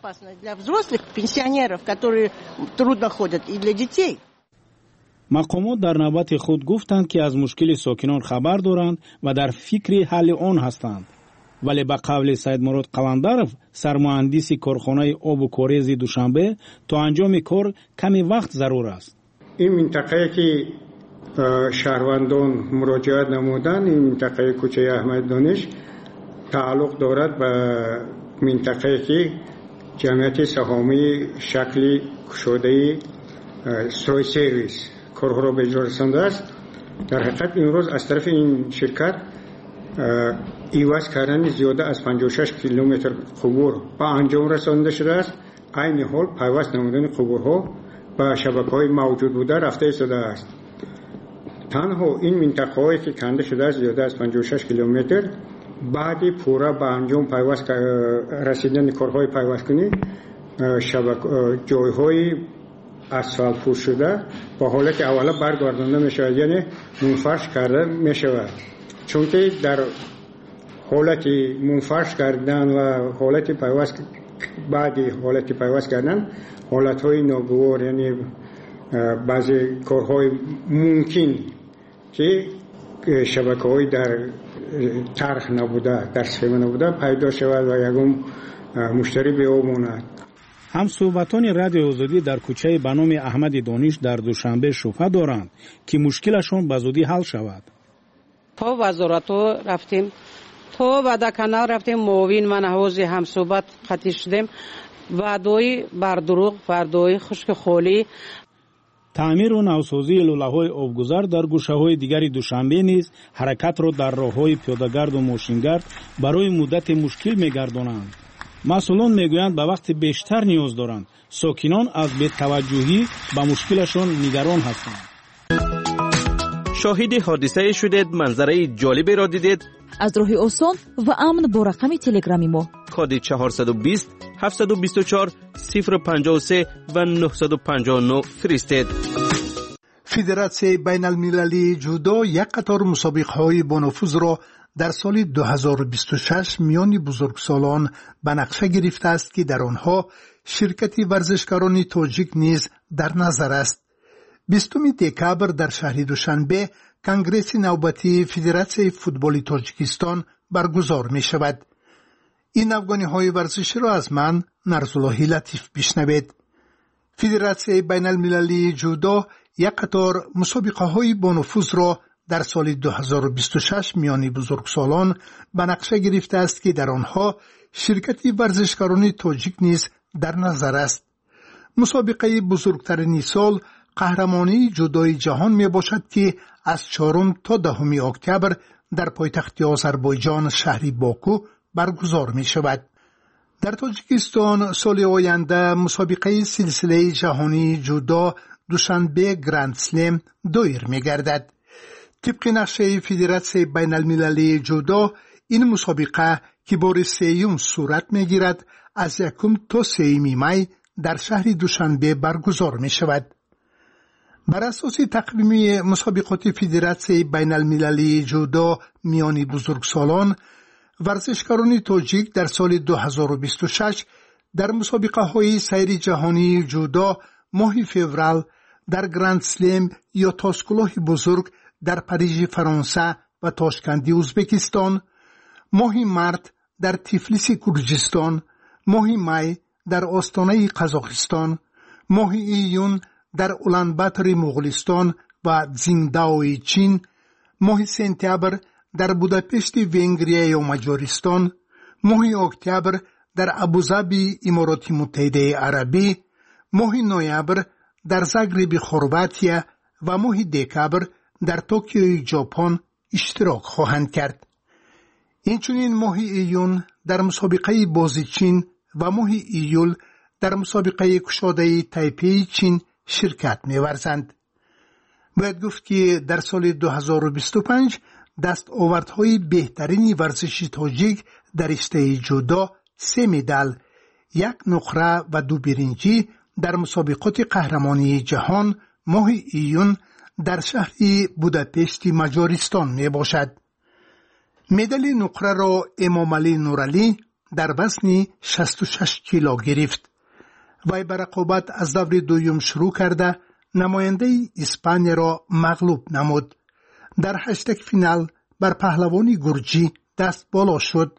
مقامات در نوبت خود گفتند که از مشکل ساکنان خبر دارند و در فکر حل آن هستند. ولی به قول سید مراد قلندرов سرمهندس کارخانه آب و کاریز دوشنبه تا انجام کار کمی وقت ضرور است. این منطقه که شهروندان مراجعت نمودند، این منطقه کوچه احمد دانش تعلق دارد به منطقه که جمعیت سهامی شکلی کشوده سوی سرویس کارها را به اجرا رسانده است. در حقیقت امروز از طرف این شرکت ایواز کردن زیاده از 56 کیلومتر قبور به انجام رسانده شده است. عین حال پیوست نمودن قبورها به شبکه‌های موجود بوده رفته ایستاده است. تنها این منطقه‌هایی که کنده شده است زیاده از 56 کیلومتر بعد پورا به انجام پیوست رسیدن کارهای پیوست‌کنی جای‌های اسفالت پوش شده با حالت اولا برگردانده می‌شود، یعنی منفرش کرده می‌شود. چون که در حالت منفرش کردن و حالت پیوست بعدی حالت پیوست کردن حالت‌های ناگوار، یعنی بعضی کارهای ممکن که شبکه‌های در طرح نبوده در سخیمه نبوده پیدا شود و یکم مشتری به او ماند. هم صحبتان رادیو آزادی در کوچه به نام احمد دانش در دوشنبه شوفه دارند که مشکلشون به زودی حل شود. تا وزارت رفتیم، تا ودکنه رفتیم، معاون من حوض هم صحبت خطی شدیم، وعدای بردروغ، وعدای خشک خالی. تعمیر و نوسازی لوله‌های آبگذر در گوشه‌های دیگر دوشنبه نیز حرکت را در راه‌های پیاده‌گرد و ماشین‌گرد برای مدت مشکل می‌گردانند. مسئولان میگویند به وقت بیشتر نیاز دارند. ساکنان از بی‌توجهی به مشکلشان نگران هستند. شاهد حادثه شدید، منظره جالبی را دیدید؟ از راه آسان و امن با رقم تلگرامی ما کد 420 724 053 و 959 فرستید. فدراسیون بین المللی جودو یک قطار مسابقه‌های با نفوذ را در سال 2026 میان بزرگسالان به نقشه گرفته است که در آنها شرکت ورزشکاران تاجیک نیز در نظر است. 20 دکبر در شهر دوشنبه کنگره نوبتی فدراسیون فوتبال تاجیکستان برگزار می شود. این افغانی‌های ورزشی را از من نرزاللهی لطیف بشنوید. فدراسیون بین المللی جودو یک قطار مسابقه‌های با نفوذ را در سال 2026 میان بزرگسالان به نقشه گرفته است که در آنها شرکت ورزشکاران تاجیک نیز در نظر است. مسابقه بزرگترین سال قهرمانی جودوی جهان می باشد که از 4 تا 10 اکتبر در پایتخت آذربایجان شهر باکو برگزار می شود. در تاجیکستان سال آینده مسابقه سلسله جهانی جودو دوشنبه گرند سلم دایر می گردد. طبق نقشه فدراسیون بین المللی جودو این مسابقه که بار سیوم صورت می گیرد از 1 تا 3 می در شهر دوشنبه برگزار می شود. بر اساس تقویم مسابقات فدراسیون بین المللی جودو میان بزرگسالان، ورزشکاران تاجیک در سال 2026 در مسابقه های سیر جهانی جودو ماه فوریه در گرند سلم یا تاسکلاه بزرگ در پاریژ فرانسه و تاشکند ازبکستان، ماه مارت در تیفلیس گرجستان، ماه می در آستانه قزاقستان، ماه ایون در اولانباتر مغولستان و زینگداو چین، ماه سپتامبر در بوداپشت ونگریه و مجارستان، ماه اکتبر در ابوظبی امارات متحده عربی، ماه نوامبر در زاگرب کرواتی و ماه دکبر در توکیو ژاپن اشتراک خواهند کرد. اینچنین ماه ایون در مسابقه بازی چین و ماه ایول در مسابقه کشاده تایپی چین شرکت می‌ورزند. باید گفت که در سال 2025 دستاوردهای بهترین ورزشی تاجیک در رشته جودو 3 مدال، 1 نقره و 2 برنجی در مسابقات قهرمانی جهان ماه ایون در شهر بوداپشت مجارستان می باشد. مدال نقره را امامعلی نورعلی در وزن 66 کیلو گرفت. وی به رقابت از دور دوم شروع کرده نماینده اسپانیا را مغلوب نمود. در 8 فینال بر پهلوانی گرجی دست بالا شد.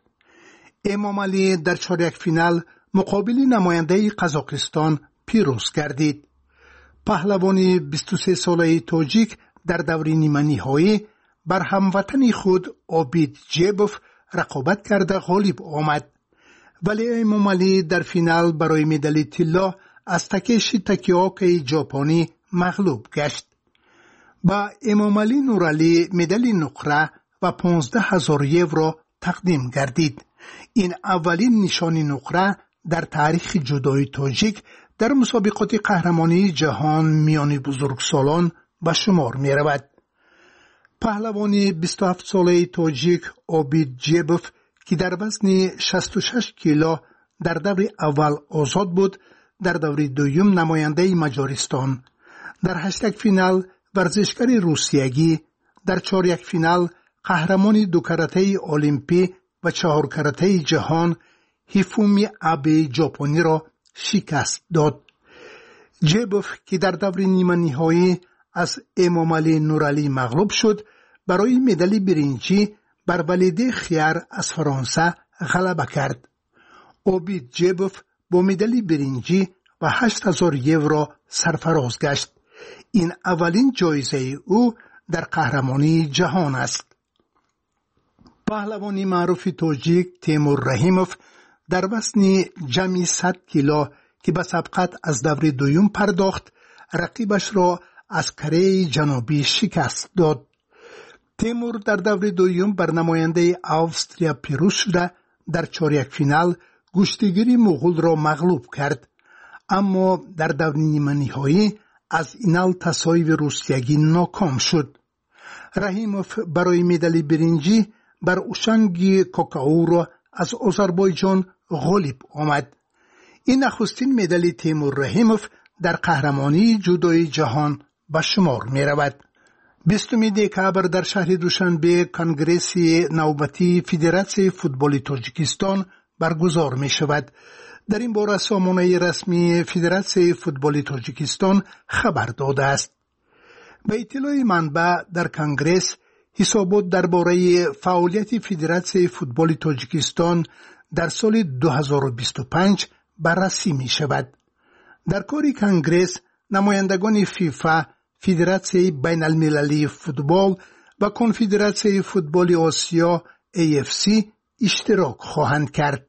امامعلی در 4 فینال مقابل نماینده قزاقستان پیروز گردید. پهلوانی 23 ساله تاجیک در دور نیمه نهایی بر هموطن خود عابید جیبوف رقابت کرده غالب آمد. ولی امام علی در فینال برای مدال طلا از تاکشی تاکیوکی ژاپنی مغلوب گشت. با امام علی نورعلی مدال نقره و 15,000 یورو تقدیم گردید. این اولین نشان نقره در تاریخ جودوی تاجیک در مسابقات قهرمانی جهان میان بزرگسالان به شمار می رود. پهلوان 27 ساله تاجیک اوبید جیبوف که در وزن 66 کیلو در دور اول آزاد بود، در دور دوم نماینده مجارستان، در هشتگ فینال ورزشکار روسیگی، در چهارک فینال قهرمان 2 کاراته المپی و 4 کاراته جهان هیفومی آبه ژاپنی را شکست داد. جیبوف که در دور نیمه نهایی از امام علی نورعلی مغلوب شد، برای مدال برنجی بر ولیده خیار از فرانسه غلبه کرد. اوبید جیبوف با مدال برنجی و 8,000 یورو سرفراز گشت. این اولین جایزه او در قهرمانی جهان است. پهلوان معروف تاجیک تیمور رحیموف در وزن جمعی 100 کیلو که به سبقت از دور دوم پرداخت، رقیبش را از کره جنوبی شکست داد. تیمور در دور دوم بر نماینده آوستریا پیروز شده، در چهارک فینال گشتیگیر مغول را مغلوب کرد، اما در دور نیمه نهایی از اینال تسایب روسیگی ناکام شد. رحیموف برای مدال برنجی بر اوشنگ کوکاو را از آذربایجان غالب آمد. این نخستین مدال تیمور رحیموف در قهرمانی جودوی جهان به شمار می رود. 20 دکبر در شهر دوشنبه کنگره نوبتی فدراسیون فوتبال تاجیکستان برگزار می شود. در این باره سامانه رسمی فدراسیون فوتبال تاجیکستان خبر داده است. به اطلاع منبع در کنگره حسابات درباره فعالیت فدراسیون فوتبال تاجیکستان در سال 2025 بررسی می شود. در کار کنگره نمایندگان فیفا، فدراسیون بین المللی فوتبال و کنفدراسیون فوتبال آسیا AFC اشتراک خواهند کرد.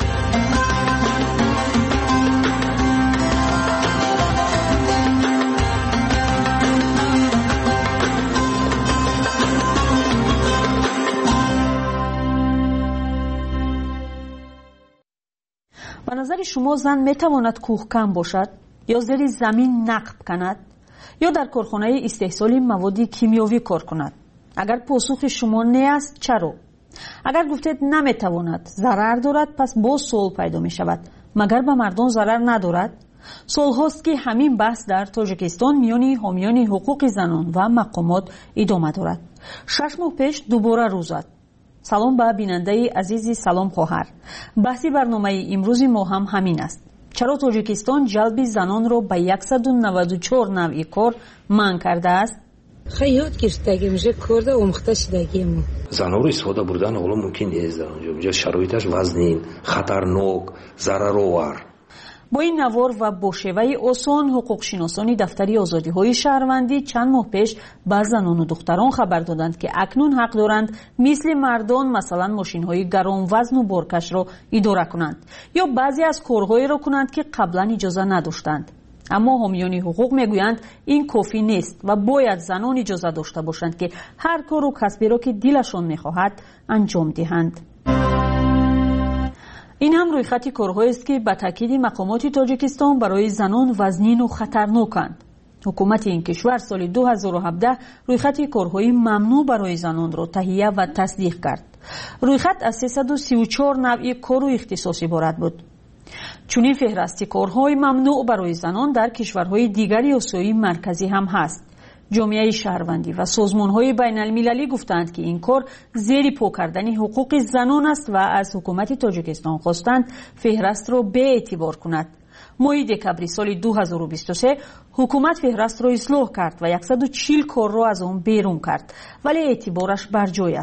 به نظر شما زن میتواند کوهکن باشد یا زیر زمین نقب کند یا در کارخانه استحصال مواد کیمیاوی کار کند؟ اگر پاسخ شما نه است چرا؟ اگر گفتید نمیتواند، ضرر دارد، پس باز سوال پیدا می شود مگر به مردم ضرر ندارد؟ سال هاست که همین بحث در تاجیکستان میان حامیان حقوق زنان و مقامات ادامه دارد. 6 ماه پیش دوباره روز زد. سلام به بیننده عزیزی، سلام خواهر. بحثی برنامه امروز ما هم همین است. چرا تاجیکستان جلب زنان را به 194 نوع کار منع کرده است؟ خیلی گرفتگی میشه کار ده آموخته شدگی ما. زنها رو استفاده بردن حالا ممکن نیست در اونجا شرایطش وزنین، خطرناک، ضررآور. با این نوار و با شیوه آسان حقوق شناسان دفتری آزادی های شهروندی چند ماه پیش به زنان و دختران خبر دادند که اکنون حق دارند مثل مردان مثلا ماشین های گران وزن و بارکش را اداره کنند یا بعضی از کارهایی را کنند که قبلا اجازه نداشتند. اما حامیان حقوق میگویند این کافی نیست و باید زنان اجازه داشته باشند که هر کار و کسبی را که دلشان میخواهد انجام دهند. این هم روی خط کارهایی است که به تاکید مقامات تاجیکستان برای زنان وزنین و خطرناکند. حکومت این کشور سال 2017 روی خط کارهای ممنوع برای زنان را تهیه و تصدیق کرد. روی خط از 334 نوع کار و اختصاص عبارت بود. چنین فهرست کارهای ممنوع برای زنان در کشورهای دیگر آسیای مرکزی هم هست. جامعه شهروندی و سازمان‌های بین المللی گفتند که این کار زیر پا کردن حقوق زنان است و از حکومت تاجیکستان خواستند فهرست را به اعتبار کند. ماه دکبر سال 2023 حکومت فهرست را اصلاح کرد و 140 کار را از آن بیرون کرد، ولی اعتبارش بر جای است.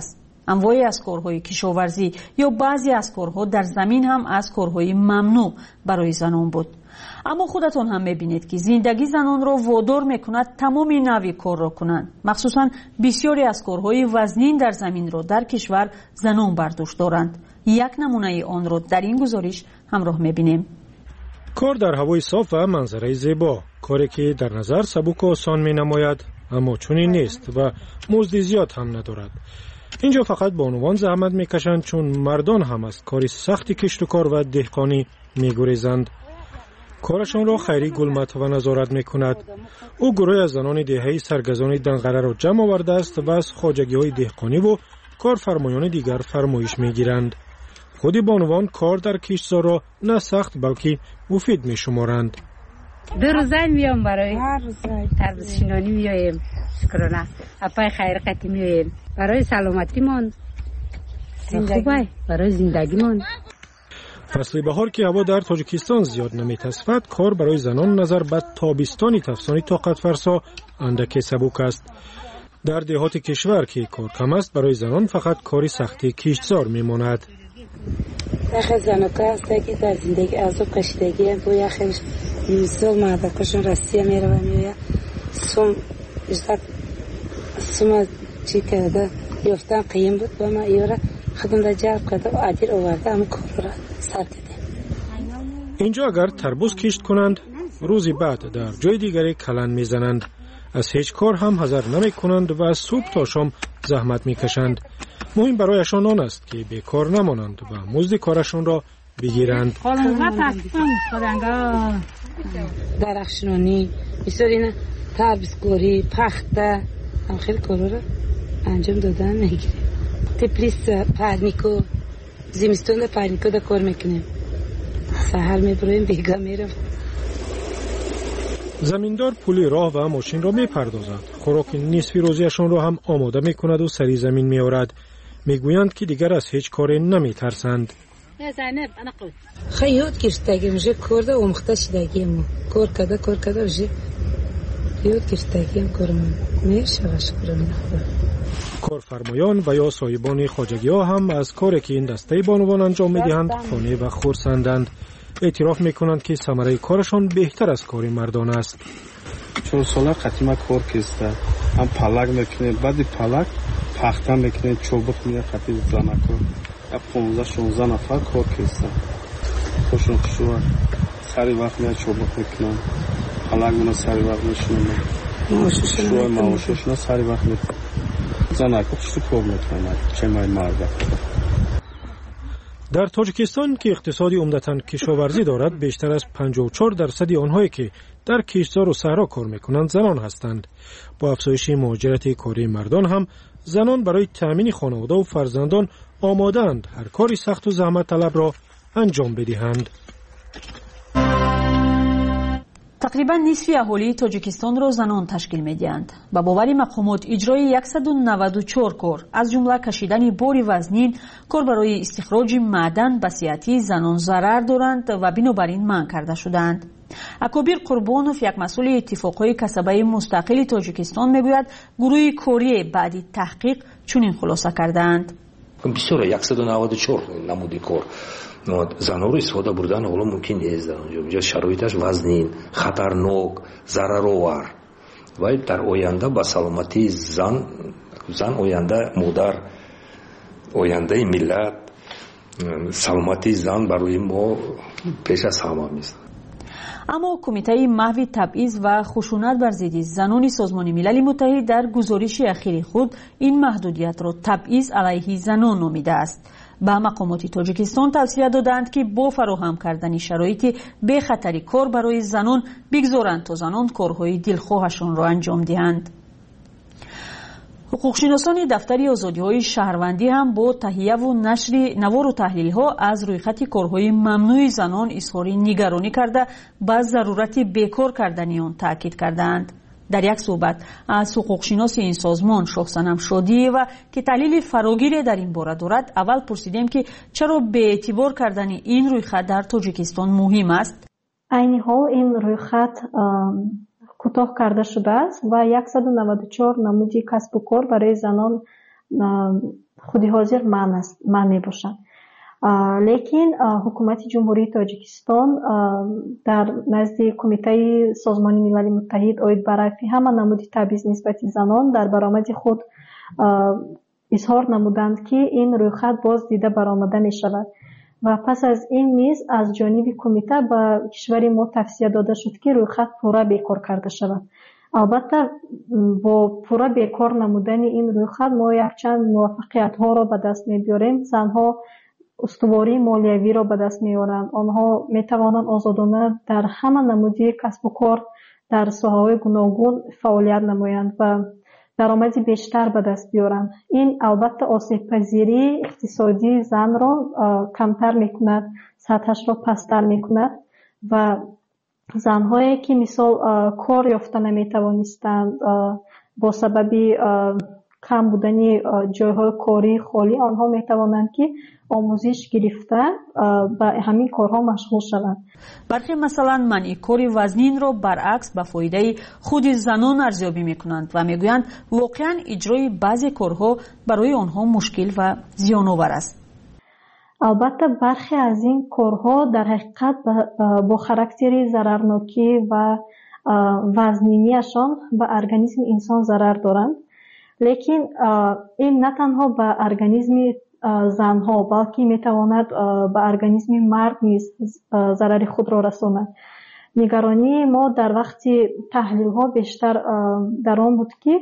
انواعی از کارهای کشاورزی یا بعضی از کارها در زمین هم از کارهای ممنوع برای زنان بود. اما خودتون هم میبینید که زندگی زنان را وادار میکند تمام نوع کار را کنند. مخصوصا بسیاری از کارهای وزنین در زمین را در کشور زنان برداشت دارند. یک نمونه آن را در این گزارش همراه میبینیم. کار در هوای صاف و منظره زیبا، کاری که در نظر سبک و آسان می نماید اما چنین نیست و مزد زیاد هم ندارد. اینجا فقط بانوان زحمت میکشند چون مردان هم از کار سخت کشت و کار و دهقانی میگریزند. کارشان را خیری گلمت و نظارت میکند. او گروه از زنان دهه‌ای سرگزان دنقره را جمع آورده است و از خواجگی‌های دهقانی و کارفرمایان دیگر فرمایش میگیرند. خود بانوان کار در کشتزار را نه سخت بلکه مفید میشمارند. دو روزه میام برای تربیت شینانی میایم، شکرانه اپای خیرقتی میایم برای سلامتی من خوبه، برای زندگی من. فصل بهار که هوا در تاجیکستان زیاد نمیتصفد، کار برای زنان نظر به تابستانی تفسانی طاقت فرسا اندک سبک است. در دهات کشور که کار کم است، برای زنان فقط کاری سختی کشتزار میماند. داخل زنکا هست که در زندگی از کشیدگی هم بوی خیلی سال مردکشون رسیه میره و میویا سوم چی کرده یفتن قیم بود و ما ایورا خودم را جلب کرده و عدیر آورده اما کار را سر کده. اینجا اگر تربوز کشت کنند، روزی بعد در جای دیگری کلن میزنند. از هیچ کار هم حذر نمی کنند و از صبح تا شام زحمت میکشند. مهم برایشان آن است که بیکار نمانند و مزد کارشان را بگیرند. درخشنانی، بسیاری تربیزگوری، پخته، هم خیلی کارا را انجام دادن میگیریم. تپلیس پرنیکو، زمستون پرنیکو دا کار میکنیم. سحر میبرویم بیگا میرم. زمیندار پولی راه و ماشین را میپردازد. خوراک نصفی روزیشان را هم آماده میکند و سری زمین میآورد. میگویند که دیگر از هیچ کاری نمیترسند. خیلی یاد گرفتگی میشه کرده و مخته شدگیم کار کده میشه یاد گرفتگیم کارم میشه شکرانه خدا. کارفرمایان و یا صاحبان خواجگی ها هم از کاری که این دسته بانوان انجام میدهند خانه و خرسندند. اعتراف میکنند که ثمره کارشان بهتر از کار مردان است. 4 ساله قدیما کار کردم. هم پلاک میکنیم، بعد پلاک پخته میکنیم، چوبک میاد خطی زنکو. 15-16 نفر کار کردم. خوشم شد. سری وقت میاد چوبک میکنم. پلاک منو سری وقت میشونم. شوی معاششون سری وقت میکنم. زنکو چطور کار میکنم؟ چه مای مرد؟ در تاجیکستان که اقتصادی عمدتاً کشاورزی دارد، بیشتر از 54% آنهایی که در کشتزار و صحرا کار میکنند زنان هستند. با افزایش مهاجرت کاری مردان هم زنان برای تأمین خانواده و فرزندان آماده‌اند هر کاری سخت و زحمت طلب را انجام بدهند. تقریبا نصف اهالی تاجیکستان را زنان تشکیل می‌دهند. با باور مقامات اجرای 194 کار از جمله کشیدن باری وزنین، کار برای استخراج معدن به صحت زنان ضرر دارند و بنابراین منع کرده شدند. اکابر قربانوف یک مسئول اتفاقهای کسبه مستقل تاجیکستان میگوید گروه کاری بعد تحقیق چنین خلاصه کردند. بسیار 194 نمودی کار زنان رو استفاده بردن حالا ممکن نیست. اینجا شرایطش وزنین، خطرناک، ضررآور و در آینده با سلامتی زن آینده مادر، آینده ملت، سلامتی زن برای ما پیش از همه است. اما کمیته محو تبعیض و خشونت بر ضد زنان سازمان ملل متحد در گزارش اخیر خود این محدودیت را تبعیض علیه زنان نامیده است. به مقامات تاجیکستان توصیه دادند که با فراهم کردن شرایط بی خطری کار برای زنان بگذارند تا زنان کارهای دلخواهشان را انجام دهند. حقوقشناسان دفتر آزادی‌های شهروندی هم با تهیه و نشر نوار و تحلیل‌ها از رویخط کارهای ممنوع زنان اظهار نگرانی کرده به ضرورت بیکار کردن آن تاکید کردند. در یک صحبت از حقوقشناس این سازمان شخصنم شادی و که تحلیل فراگیر در این باره دارد، اول پرسیدیم که چرا به اعتبار کردن این رویخط در تاجیکستان مهم است. عین حال این رویخط کوتاه کرده شده است و 194 نمودی کسب و کار برای زنان خودی حاضر من میباشند. لیکن حکومت جمهوری تاجیکستان در نزد کمیته سازمان ملل متحد اوید برای همه نمود تبعیض نسبت زنان در برآمد خود اظهار نمودند که این رویخط باز دیده برآمده می شود و پس از این نیز از جانب کمیته به کشور ما توصیه داده شد که رویخط پورا بیکار کرده شود. البته با پورا بیکار نمودن این رویخط ما یک چند موفقیت ها را به دست می بیاریم. زنها استواری مالیوی را به دست می آورند. آنها می توانند آزادانه در همه نمودی کسب و کار در ساحه‌های گوناگون فعالیت نمایند و درآمد بیشتر به دست بیارند. این البته آسیب پذیری اقتصادی زن را کمتر میکند، سطحش را پستر میکند و زنهایی که مثال کار یافته نمیتوانستند با سبب کم بودن جایهای کاری خالی، آنها میتوانند که آموزش گرفته به همین کارها مشغول شوند. برخی مثلا منع کار وزنین را برعکس به فایده خود زنان ارزیابی میکنند و میگویند واقعا اجرای بعضی کارها برای آنها مشکل و زیان‌آور است. البته برخی از این کارها در حقیقت با خاراکتر ضررناکی و وزنینیشان به ارگانیسم انسان ضرر دارند. لیکن این نه تنها به ارگانیسم زنها بلکه میتواند به ارگانیسم مرد نیز ضرر خود را رساند. نگرانی ما در وقت تحلیل ها بیشتر در آن بود که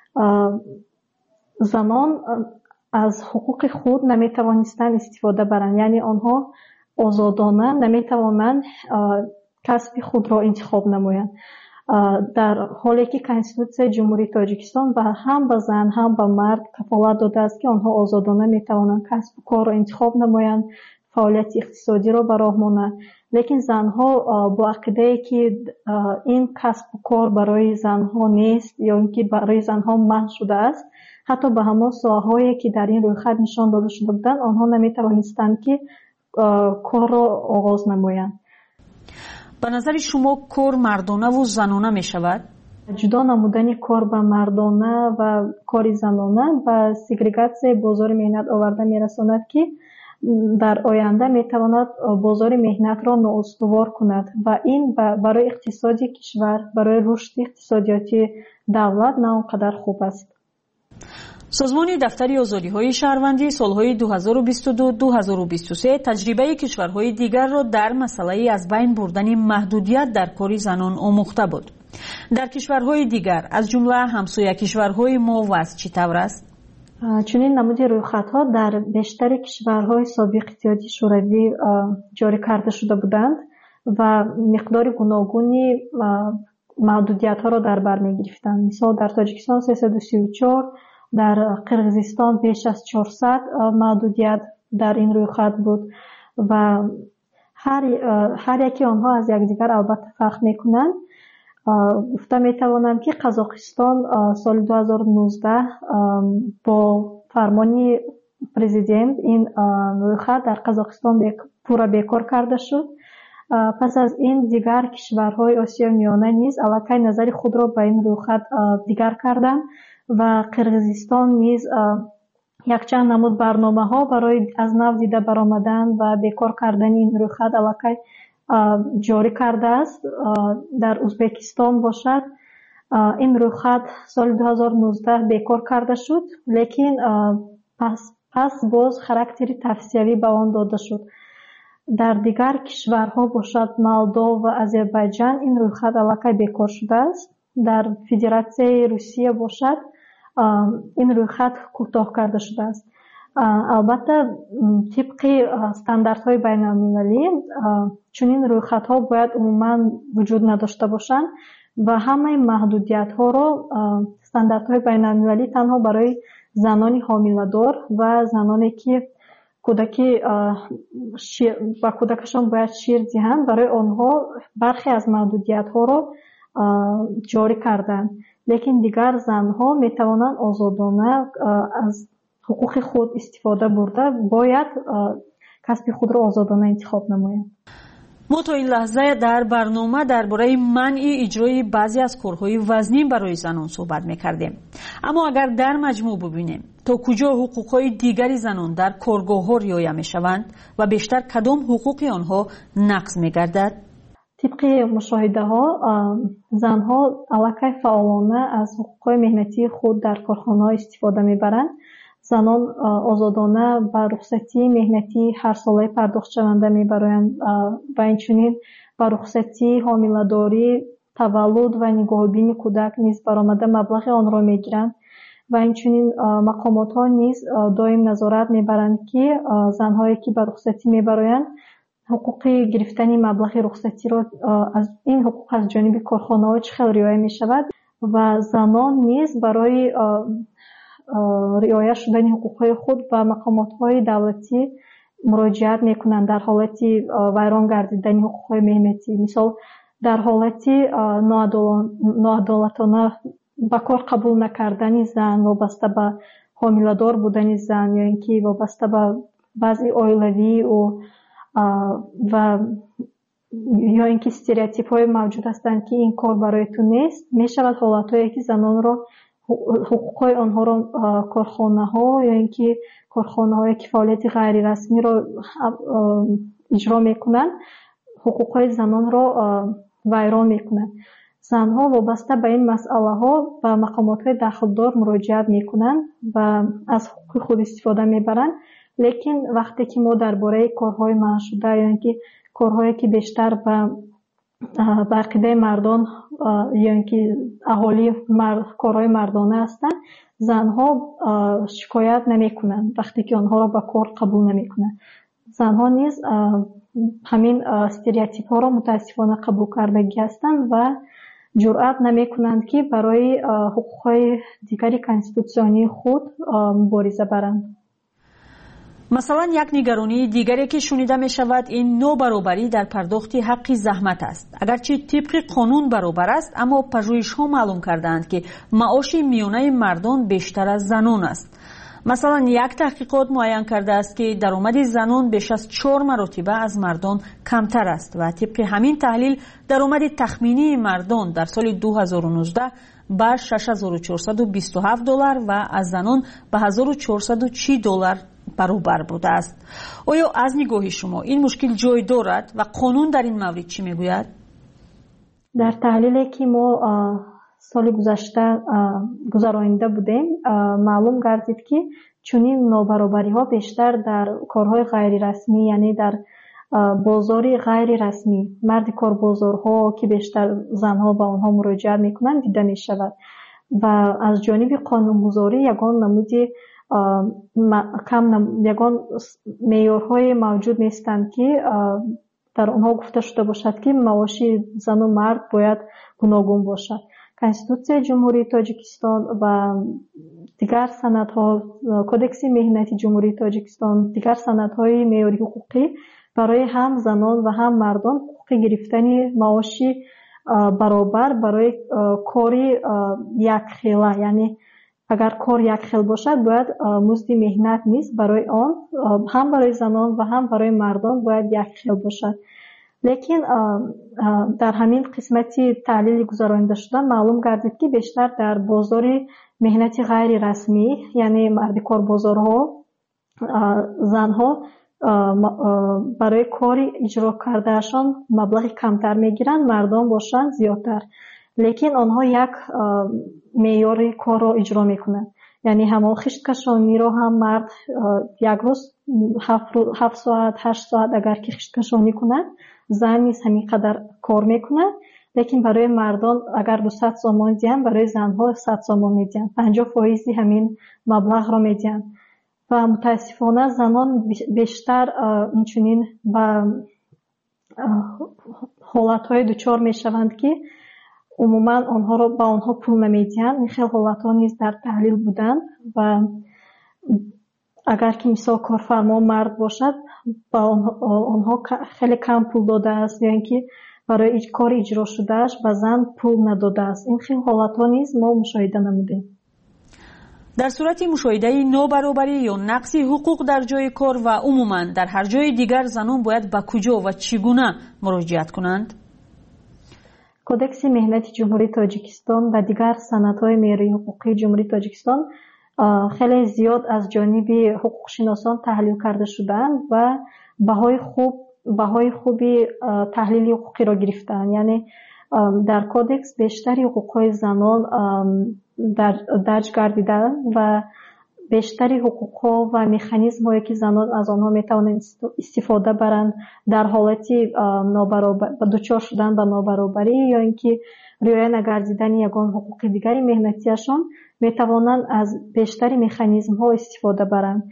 زنان از حقوق خود نمیتوانستند استفاده برند، یعنی آنها آزادانه نمیتوانند کسب خود را انتخاب نمایند، در حالی که کنستیتوسیون جمهوری تاجیکستان هم به زن هم به مرد کفالت داده است که آنها آزادانه میتوانند کسب و کار را انتخاب نمایند، فعالیت اقتصادی را به راه مانند. لیکن زنها با عقیده که این کسب و کار برای زنها نیست یا اینکه برای زنها منع شده است، حتی به همان ساحه‌هایی که در این رویخط نشان داده شده بودند آنها نمیتوانستند که کار را آغاز نمایند. به نظر شما کار مردانه و زنانه می شود؟ جدا نمودن کار به مردانه و کار زنانه و سگریگاسیون بازار مهنت آورده می رساند که در آینده می تواند بازار مهنت را نااستوار کند و این برای اقتصاد کشور، برای رشد اقتصادیاتی دولت نه آنقدر خوب است. سازمان دفتر آزادی‌های شهروندی سالهای 2022-2023 تجربه کشورهای دیگر را در مسئله از بین بردن محدودیت در کار زنان آموخته بود. در کشورهای دیگر از جمله همسایه کشورهای ما وضع چطور است؟ چنین نمود رویخط‌ها در بیشتر کشورهای سابق اتحادیه شوروی جاری کرده شده بودند و مقدار گوناگونی محدودیت‌ها را در بر می‌گرفتند. مثال در تاجیکستان 334، در قرقیزستان بیش از 400 محدودیت در این رویخط بود و هر یکی آنها از یکدیگر البته فرق میکنند. گفته میتوانم که قزاقستان سال 2019 با فرمان پرزیدنت این رویخط در قزاقستان پورا بیکار کرده شد. پس از این دیگر کشورهای آسیا میانه نیز الکی نظر خود را به این رویخط دیگر کردند و قرقیزستان نیز یک چند نمود برنامه ها برای از نو دیده برآمدن و بیکار کردن این رویخط الکی جاری کرده است. در ازبکستان باشد این رویخط سال 2019 بیکار کرده شد، لیکن پس باز خاراکتر توصیوی به آن داده شد. در دیگر کشورها باشد مولدو و آذربایجان این رویخط الکی بیکار شده است. در فدراسیون روسیه باشد این رویخط کوتاه کرده شده است. البته طبق استانداردهای بین المللی چنین رویخط‌ها باید عموما وجود نداشته باشند و همه محدودیت ها را استانداردهای بین المللی تنها برای زنان حامله‌دار و زنانی که با کودکشان باید شیر دهند برای آنها برخی از محدودیت ها را جاری کردند. لیکن دیگر زنها می توانند آزادانه از حقوق خود استفاده برده باید کسب خود را آزادانه انتخاب نمایند. ما تا این لحظه در برنامه درباره منع اجرای بعضی از کارهای وزنی برای زنان صحبت می‌کردیم. اما اگر در مجموع ببینیم تا کجا حقوق‌های دیگری زنان در کارگاه‌ها رعایت می‌شوند و بیشتر کدام حقوق آنها نقض می‌گردد؟ طبق مشاهده‌ها زنها علاقه فعالانه از حقوق‌های مهنتی خود در کارخانه‌ها استفاده می‌برند. زنان آزادانه به رخصتی مهنتی هر ساله پرداخت شونده می‌برند و اینچنین به رخصتی حامله‌داری، تولد و نگاهبینی کودک نیز برآمده مبلغ آن را می‌گیرند و اینچنین مقامات‌ها نیز دائم نظارت می‌برند که زن‌هایی که به رخصتی می‌برند حقوق گرفتن مبلغ رخصتی را از این حقوق از جانب کارخانه‌ها چه خیلی رعایت می‌شود و زنان نیز برای رعایت شدن حقوق‌های خود به مقامات‌های دولتی مراجعت می‌کنند در حالت ویران گردیدن حقوق‌های مهنتی. مثال در حالت ناعدالتانه به کار قبول نکردن زن وابسته به حامله‌دار بودن زن یا اینکه وابسته به بعضی اویلوی و یا اینکه استریوتیپ‌های موجود هستند که این کار برای تو نیست، می‌شود حالت‌هایی که زنان را حقوق‌های آنها را کارخانه‌ها یا اینکه کارخانه‌های که فعالیت غیر رسمی را اجرا می‌کنند حقوق‌های زنان را ویران می‌کنند. زنها وابسته به این مسئله‌ها به مقامات‌های دخلدار مراجعت می‌کنند و از حقوق خود استفاده می‌برند. لیکن وقتی که ما درباره کارهای منع شده یا اینکه کارهایی که بیشتر به عقیده مردان یا اینکه اهالی کارهای مردانه هستند، زنها شکایت نمی‌کنند وقتی که آنها را به کار قبول نمی‌کنند. زنها نیز همین استریوتیپ‌ها را متاسفانه قبول کردگی هستند و جرأت نمی‌کنند که برای حقوق‌های دیگری کانستیتوسیونی خود مبارزه برند. مثلا یک نگرانی دیگری که شنیده می شود این نابرابری در پرداخت حق زحمت است. اگرچه طبق قانون برابر است، اما پژوهش‌ها معلوم کردند که معاش میانه مردان بیشتر از زنان است. مثلا یک تحقیقات معین کرده است که درآمد زنان بیش از 4 مرتبه از مردان کمتر است و طبق همین تحلیل درآمد تخمینی مردان در سال 2019 به $6,427 و از زنان به $1,440 برابر بوده است. آیا از نگاه شما این مشکل جای دارد و قانون در این مورد چی میگوید؟ در تحلیلی که ما سال گذشته گذرانیده بودیم معلوم گردید که چنین نابرابری ها بیشتر در کارهای غیر رسمی، یعنی در بازاری غیر رسمی، مرد کار بازارها که بیشتر زنها با آنها مراجعت میکنند دیده می شود و از جانب قانونگذاری یگان نمودی یگان معیارهای موجود نیستند که در آنها گفته شده باشد که معاش زن و مرد باید گوناگون باشد. کنستیتوسیون جمهوری تاجیکستان و دیگر سندها، کدکس مهنتی جمهوری تاجیکستان، دیگر سندهای معیاری حقوقی برای هم زنان و هم مردان حقوق گرفتن معاش برابر برای کاری یک خیله، یعنی اگر کار یک خیل باشد باید مزد مهنت نیست برای آن هم برای زنان و هم برای مردان باید یک خیل باشد. لیکن در همین قسمتی تحلیل گذرانیده شده معلوم گردید که بیشتر در بازار مهنت غیر رسمی، یعنی مرد کار بازارها، زنها برای کاری اجرا کردهشان مبلغ کمتر میگیرند، مردان باشند زیادتر، لیکن آنها یک معیار کار را اجرا میکنند. یعنی همون خشت کشانی را هم مرد یک روز 7 ساعت 8 ساعت اگر که خشت کشانی کنند، زن نیز همین قدر کار میکنند، لیکن برای مردان اگر 200 سوم میدن برای زنها 100 سوم میدن، 50% همین مبلغ را میدن و متاسفانه زنان بیشتر اینچنین به حالتهای دچار میشوند که عموما آنها را با آنها پول نمیدن. این خیلی حالتها نیز در تحلیل بودن و اگر که مثال کارفرما مرد باشد با آنها خیلی کم پول داده است یا اینکه برای کار اجرا شدهش به زن پول نداده است. این خیلی حالتها نیز ما مشاهده نمودیم. در صورت مشاهده نابرابری یا نقص حقوق در جای کار و عموما در هر جای دیگر زنان باید به کجا و چگونه مراجعت کنند؟ کودکس مهنتی جمهوری تاجیکستان و دیگر سندهای معیاری حقوقی جمهوری تاجیکستان خیلی زیاد از جانب حقوق شناسان تحلیل کرده شدند و بهای خوبی تحلیل حقوقی را گرفتند. یعنی در کودکس بیشتری حقوقهای زنان درج گردیدند و بیشتری حقوقها و مکانیزم‌هایی که زنان از آنها میتوانند استفاده برند در حالتی دچار شدن به نابرابری یا اینکه رعایت نگردیدن یگان حقوق دیگری مهنتیشان میتوانند از بیشتری مکانیزم‌ها استفاده برند.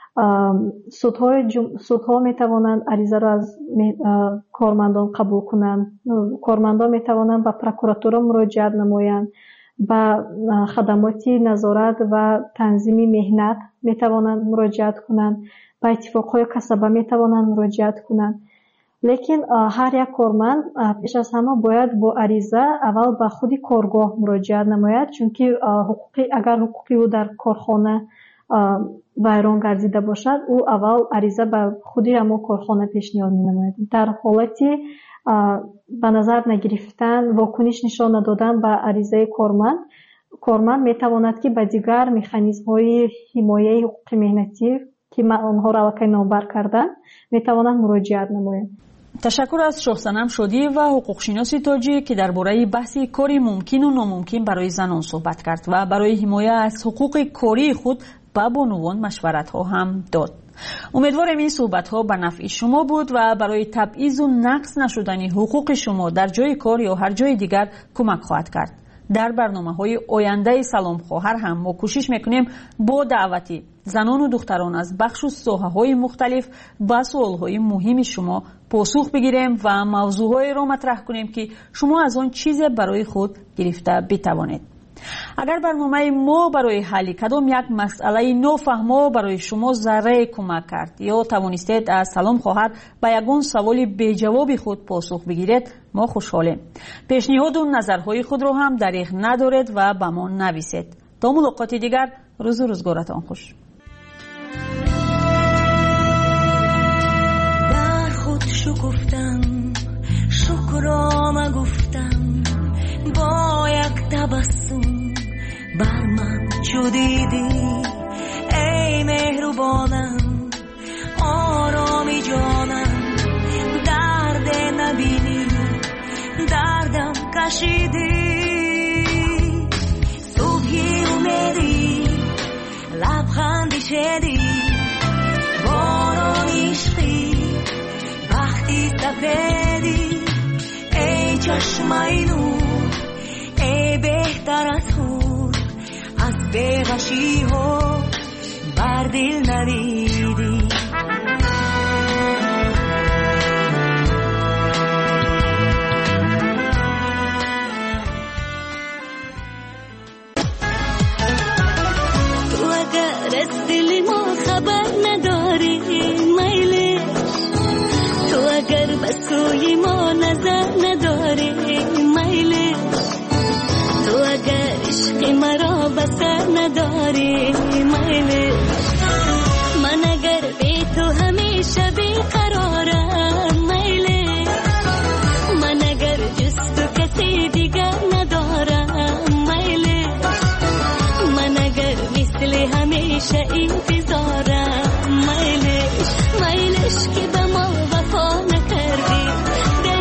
سودها میتوانند عریضه را از کارمندان قبول کنند. کارمندان میتوانند به پروکراتورا مراجعت نمایند. به خدمات نظارت و تنظیم مهنت میتوانند مراجعت کنند. به اتفاقهای کسبه میتوانند مراجعت کنند. لیکن هر یک کارمند پیش از همه باید با عریضه اول به خود کارگاه مراجعت نماید، چون که اگر حقوقی او در کارخانه ویران گردیده باشد او اول عریضه به خودی همون کارخانه پیشنهاد می نماید. در حالتی به نظر نگرفتن واکنش نشان ندادن به عریضه کارمند می تواند که به دیگر مکانیزم های حمایه حقوق مهنتی که آنها را الکی نامبر کردن می تواند مراجعت نماید. تشکر از شاهصنم شادی و حقوق شناس تاجی که درباره بحث کاری ممکن و ناممکن برای زنان صحبت کرد و برای حمایت از حقوق کاری خود با بانوان مشورت ها هم داد. امیدوارم این صحبت ها به نفع شما بود و برای تبعیض و نقص نشدن حقوق شما در جای کار یا هر جای دیگر کمک خواهد کرد. در برنامه‌های آینده سلام خواهر هم ما کوشش میکنیم با دعوتی زنان و دختران از بخش و ساحه‌های مختلف با سوال‌های مهم شما پاسخ بگیریم و موضوعهایی را مطرح کنیم که شما از آن چیز برای خود گرفته بتوانید. اگر برنامه ما برای حل کدام یک مسئله نافهمه برای شما ذره کمک کرد یا توانستید از سلام خواهر به یگان سوال بی جواب خود پاسخ بگیرید ما خوشحالیم. پیشنهاد و نظرهای خود را هم دریغ ندارید و به ما نویسید. تا ملاقات دیگر روز و روزگارتان خوش. در خود شکفتم شکرام گفتم با یک تبسم بر من چو دیدی ای مهربانم آرامی جانم درد نبینی دردم کشیدی صبحی امیدی لبخندی شدی باران عشقی وقتی سفیدی ای چشمای نور ای بهتر از خود از بی‌غشی ها بر دل ندیدی تو اگر از دل ما خبر نداری میلش تو اگر به سوی ما نظر نداری میلش تو اگر عشق مرا بسر نداری میلش من اگر بی تو همیشه بیقرارم میلش من اگر جز تو کسی دیگر ندارم میلش من اگر مثل همیشه انتظارم میلش که به ما وفا نکردی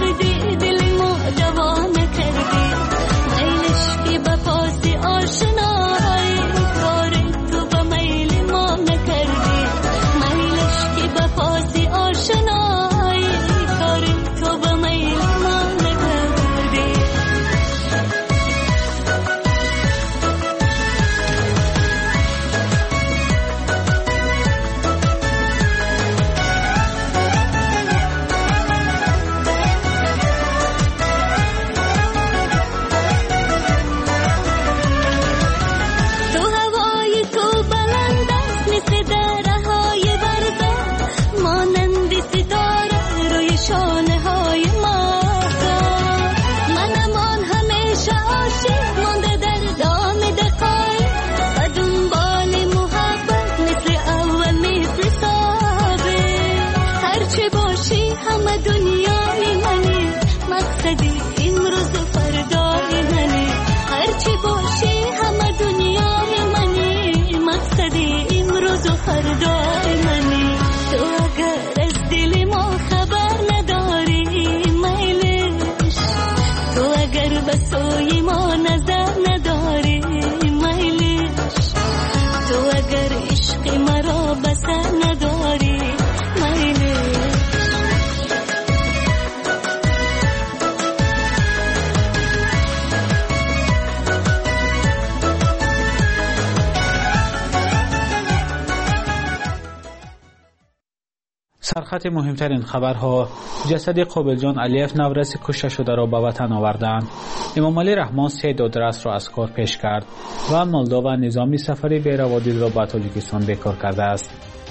سرخط مهمترین خبرها: جسد قابلجان علیف نورسی کشته شده را به وطن آوردند. امام علی رحمان 3 دادرس را از کار پیش کرد و مولداوا نظامی سفری بی روادید را به تاجیکستان بیکار کرده است.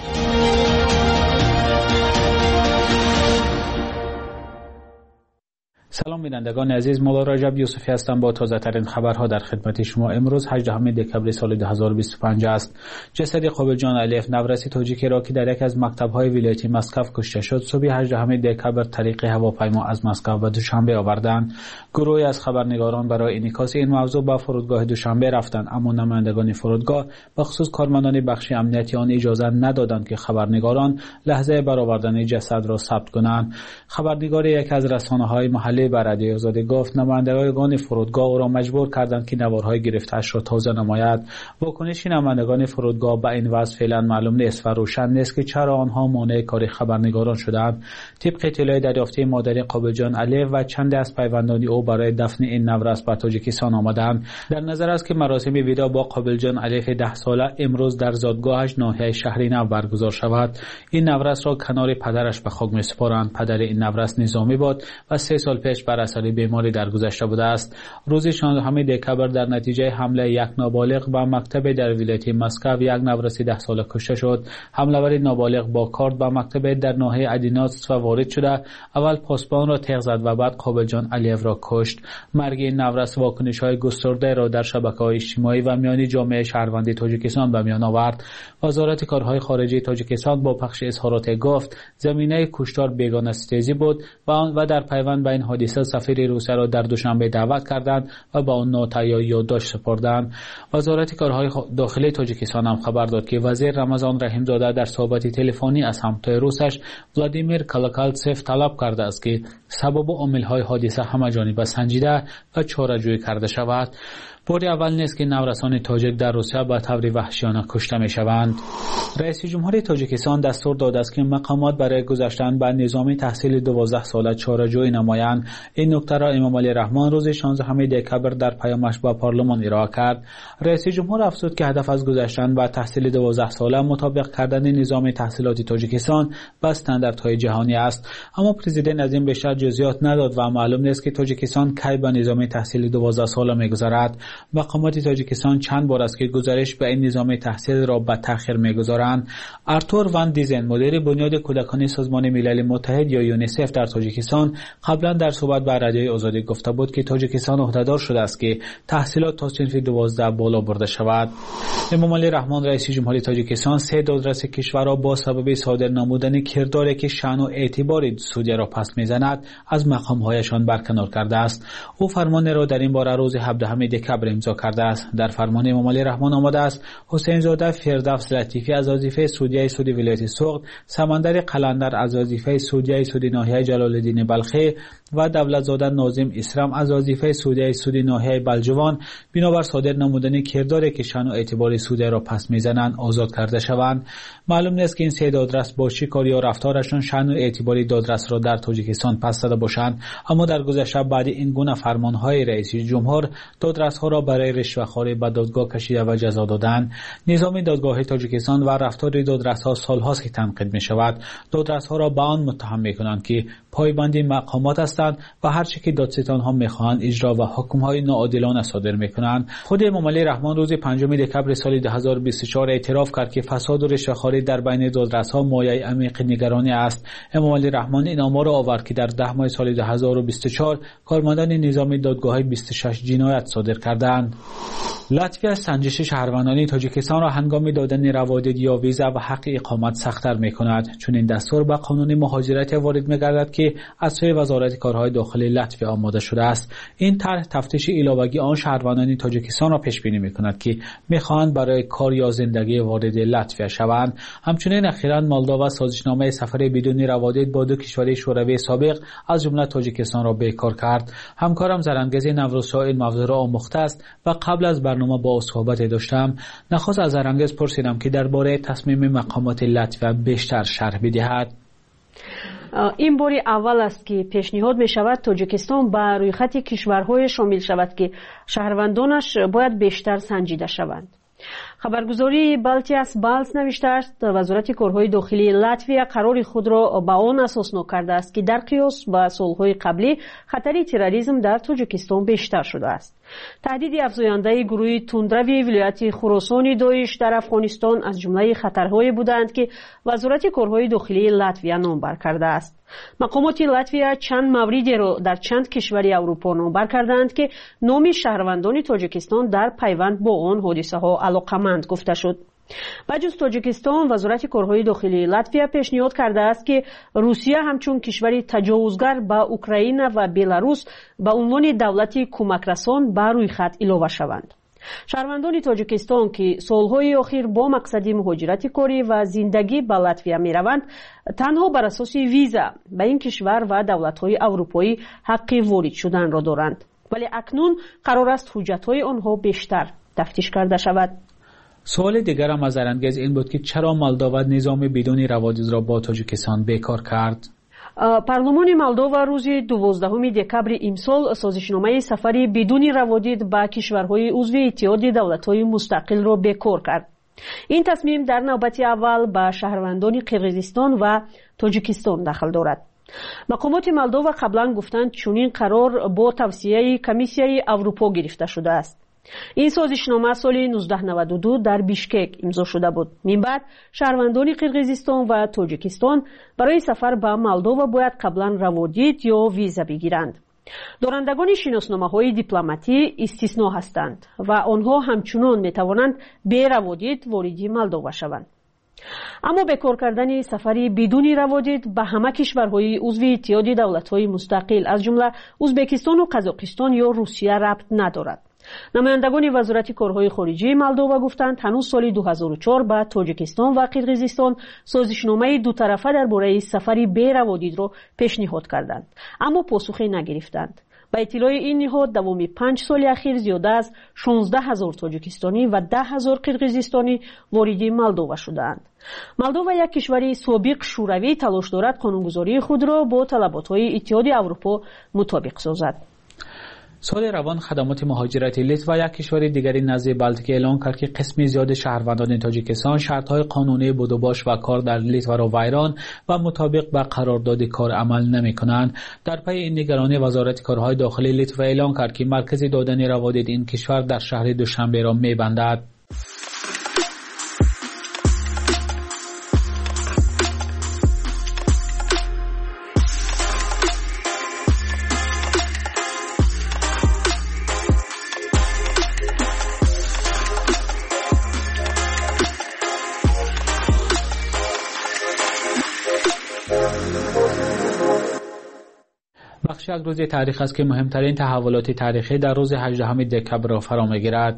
سلام بینندگان عزیز، مولا رجب یوسفی هستم با تازه ترین خبرها در خدمت شما. امروز 18 دکبر سال 2025 است. جسد قابلجان علیف نورسی تاجیک را که در یک از مکتب‌های ولایت مسکو کشته شد، صبح 18 دکبر طریق هواپیما از مسکو به دوشنبه آوردند. گروهی از خبرنگاران برای انعکاس این موضوع به فرودگاه دوشنبه رفتند، اما نمایندگان فرودگاه به خصوص کارمندان بخش امنیتی آن اجازه ندادند که خبرنگاران لحظه برآوردن جسد را ثبت کنند. خبرنگار یک از رسانه‌های محلی به رادیوی آزادی گفت نمایندگان فرودگاه او را مجبور کردند که نوارهای گرفته‌اش را تازه نماید. واکنش نمایندگان فرودگاه به این وضع فعلا معلوم نیست و روشن نیست که چرا آنها مانع کار خبرنگاران شدند. طبق اطلاع دریافتی مادر قابلجان علیف و چند از پیوندان او برای دفن این نورس به تاجیکستان آمدند. در نظر است که مراسم ودا با قابلجان علیف 10 ساله امروز در زادگاهش ناحیه شهری نو برگزار شود. این نورس را کنار پدرش به خاک می‌سپارند. پدر این نورس نظامی بود و 3 سال پیش بر اثر بیماری درگذشته بوده است. روز 16 دکبر در نتیجه حمله یک نابالغ به مکتب در ولایت مسکو یک نورس 10 ساله کشته شد. حمله‌ور نابالغ با کارت به مکتب در ناحیه ادیناتس وارد شده، اول پاسبان را تیغ زد و بعد قابلجان علیف را کشت. مرگ این نورس واکنش‌های گسترده را در شبکه‌های اجتماعی و میان جامعه شهروندی تاجیکستان به میان آورد. وزارت کارهای خارجه تاجیکستان با پخش اظهارات گفت زمینه کشتار بیگانه ستیزی بود و در پیوند به این حادثه سفیر روسیه را در دوشنبه دعوت کردند و با آن نوت یا یادداشت سپردند. وزارت کارهای داخلی تاجیکستان هم خبر داد که وزیر رمضان رحیمزاده در صحبت تلفنی از همتای روسش ولادیمیر کالاکالتسف طلب کرده است که سبب و عامل‌های حادثه همه‌جانبه سنجیده و چاره‌جویی کرده شود. بار اول نیست که نورسان تاجیک در روسیه به طور وحشیانه کشته می‌شوند. رئیس جمهور تاجیکستان دستور داده است که مقامات برای گذشتن به نظام تحصیل 12 ساله چاره‌جویی نمایند. این نکته را امام علی رحمان روز 16 دکبر در پیامش به پارلمان ارائه کرد. رئیس جمهور افزود که هدف از گذشتن به تحصیل 12 ساله مطابق کردن نظام تحصیلات تاجیکستان با استانداردهای جهانی است، اما پرزیدنت از این بیشتر جزئیات نداد و معلوم نیست که تاجیکستان کی به نظام تحصیل 12 ساله می‌گذرد. مقامات تاجیکستان چند بار است که گزارش به این نظام تحصیل را به تأخیر می‌گذارند. آرتور وان دیزن مدیر بنیاد کودکان سازمان ملل متحد یا یونیسف در تاجیکستان قبلا در صحبت با رادیوی آزادی گفته بود که تاجیکستان عهده‌دار شده است که تحصیلات تا صنف 12 بالا برده شود. امام علی رحمان رئیس جمهوری تاجیکستان 3 دادرس کشور را با سبب صادر نمودن کرداری که شأن و اعتبار سودی را پس می‌زند از مقام‌هایشان برکنار کرده است. او فرمان را در این باره روز 17 دکبر امضا کرده است. در فرمان امام علی رحمان آمده است حسین زاده فردوس لطیفی از وظیفه سودیه سودی ولایت سوغد، سمندر قلندر از وظیفه سودیه سودی ناحیه جلال الدین بلخی و دولتزاده ناظم اسرام از وظیفه سودیه سودی ناحیه بلجوان بنابر صادر نمودن کرداری که شأن و اعتبار سودی را پس میزنند آزاد کرده شوند. معلوم نیست که این 3 دادرس با چه کاری یا رفتارشان شأن و اعتبار دادرس را در تاجیکستان پس زده باشند، اما در گذشته بعد این گونه فرمانهای رئیس جمهور دادرس‌ها را برای رشوه‌خواری به دادگاه کشیده و جزا دادند. نظام دادگاه تاجیکستان و رفتار دادرس‌ها سال‌هاست که تنقید می‌شود. دادرس‌ها را به آن متهم می‌کنند که پایبندی مقامات هستند و هر چه که دادستان‌ها می‌خواهند اجرا و حکم‌های ناعادلانه صادر می‌کنند. خود امام علی رحمان روز 5 دکبر سال 2024 اعتراف کرد که فساد و رشوه‌خواری در بین دادرس‌ها مایه عمیق نگرانی است. امام علی رحمان این آمار را آورد که در 10 ماه سال 2024 کارمندان نظام دادگاه‌های 26 جنایت صادر کردند. لاتویا سنجش شهروندان تاجیکستان را هنگام دادن روادید یا ویزا و حق اقامت سخت‌تر می‌کند، چون این دستور به قانون مهاجرت وارد می‌گردد که از سوی وزارت کارهای داخلی لاتویا آماده شده است. این طرح تفتیش علاوه‌ای آن شهروندان تاجیکستان را پیش بینی می‌کند که می‌خواهند برای کار یا زندگی وارد لاتویا شوند. همچنین اخیراً مولداوا سازشنامه سفر بدون روادید با 2 کشور شوروی سابق از جمله تاجیکستان را بیکار کرد. همکارم زرانگیز نوروزشاه این موضوع را آموخته است و قبل از برنامه با او صحبت داشتم. نخست از زرانگیز پرسیدم که درباره تصمیم مقامات لاتویا بیشتر شرح بدهد. این باری اول است که پیشنهاد می شود تاجیکستان به روی خط کشورهای شامل شود که شهروندانش باید بیشتر سنجیده شوند. خبرگزاری بالتیاس بالز نوشته است وزارت کارهای داخلی لاتویا قرار خود را به آن اساس کرده است که در قیاس با سالهای قبلی خطر تروریسم در تاجیکستان بیشتر شده است. تهدید افزاینده گروه تندروی ولایت خراسان داعش در افغانستان از جمله خطرهایی بودند که وزارت کارهای داخلی لاتویا نامبر کرده است. مقامات لاتویا چند موردی را در چند کشور اروپا نامبر کردند که نام شهروندان تاجیکستان در پیوند با آن حادثه ها علاقمند گفته شد. بجز تاجیکستان وزارت کارهای داخلی لاتویا پیشنهاد کرده است که روسیه همچون کشوری تجاوزگر به اوکراین و بلاروس به عنوان دولتی کمکرسان به روی خط اضافه شوند. شهروندان تاجیکستان که سالهای اخیر با مقصد مهاجرت کاری و زندگی به لاتویا می روند تنها بر اساس ویزا به این کشور و دولت‌های اروپایی حق وارد شدن را دارند، ولی اکنون قرار است حجت‌های آنها بیشتر تفتیش کرده شود. سوال دیگر هم از انگیز این بود که چرا مالداوا نظام بدون روادید را با تاجیکستان بیکار کرد؟ پارلمان مالداوا روز 12 دکبر امسال سازشنامه سفری بدون روادید به کشورهای عضو اتحاد دولت‌های مستقل را بیکار کرد. این تصمیم در نوبت اول به شهروندان قرقیزستان و تاجیکستان دخل دارد. مقامات مالداوا قبلا گفتند چنین قرار با توصیه کمیسیای اروپا گرفته شده است. این سازشنامه سال 1992 در بیشکک امضا شده بود. من بعد شهروندان قرقیزستان و تاجیکستان برای سفر به مالداوا باید قبلا روادید یا ویزا بگیرند. دارندگان شناسنامه‌های دیپلماتی استثنا هستند و آنها همچنان میتوانند بی روادید وارد مالداوا شوند. اما بیکار کردن سفری بدون روادید به همه کشورهای عضو اتحاد دولت‌های مستقل از جمله ازبکستان و قزاقستان یا روسیه ربط ندارد. نمایندگان وزارت کارهای خارجه مالداوا گفتند هنوز سال 2004 به تاجیکستان و قرقیزستان سازشنامه دو طرفه درباره سفری بی روادید را پیشنهاد کردند، اما پاسخی نگرفتند. به اطلاع این نهاد دوام 5 سال اخیر زیاده از 16,000 تاجیکستانی و 10,000 قرقیزستانی وارد مالداوا شدند. مالداوا یک کشور سابق شوروی تلاش دارد قانونگذاری خود را با طلبات‌های اتحاد اروپا مطابق سازد. سال روان خدمات مهاجرتی لیتوا یک کشور دیگری نزد بالتیک اعلام کرد که قسمی زیاد شهروندان تاجیکستان شرط‌های قانونی بود و باش و کار در لیتوا را ویران و مطابق با قرارداد کار عمل نمی‌کنند. در پی این نگرانی وزارت کارهای داخلی لیتوا اعلام کرد که مرکز دادن روادید این کشور در شهر دوشنبه را می‌بندد. بخش یک روز تاریخ است که مهمترین تحولات تاریخی در روز 18 دکبر را فرا می‌گیرد.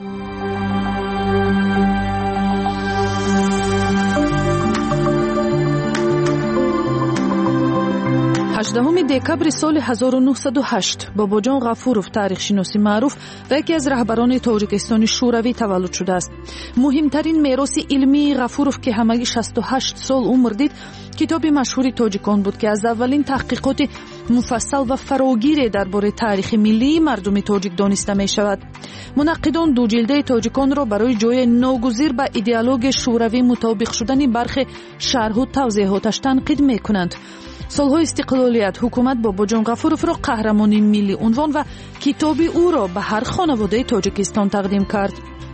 دکبر سال 1908 باباجان غفورов تاریخشناس معروف و یکی از رهبران تاجیکستان شوروی تولد شده است. مهمترین میراث علمی غفورov که همگی 68 سال عمر دید کتاب مشهور تاجیکان بود که از اولین تحقیقات مفصل و فراگیر درباره تاریخ ملی مردم تاجیک دانسته می شود. منقدان دو جلده تاجیکان را برای جای ناگزیر به ایدئولوژی شوروی مطابق شدن برخی شرح و توضیحاتش تنقید می کنند. سالهای استقلالیت حکومت باباجان غفورov را قهرمان ملی عنوان و کتاب او را به هر خانواده تاجیکستان تقدیم کرد.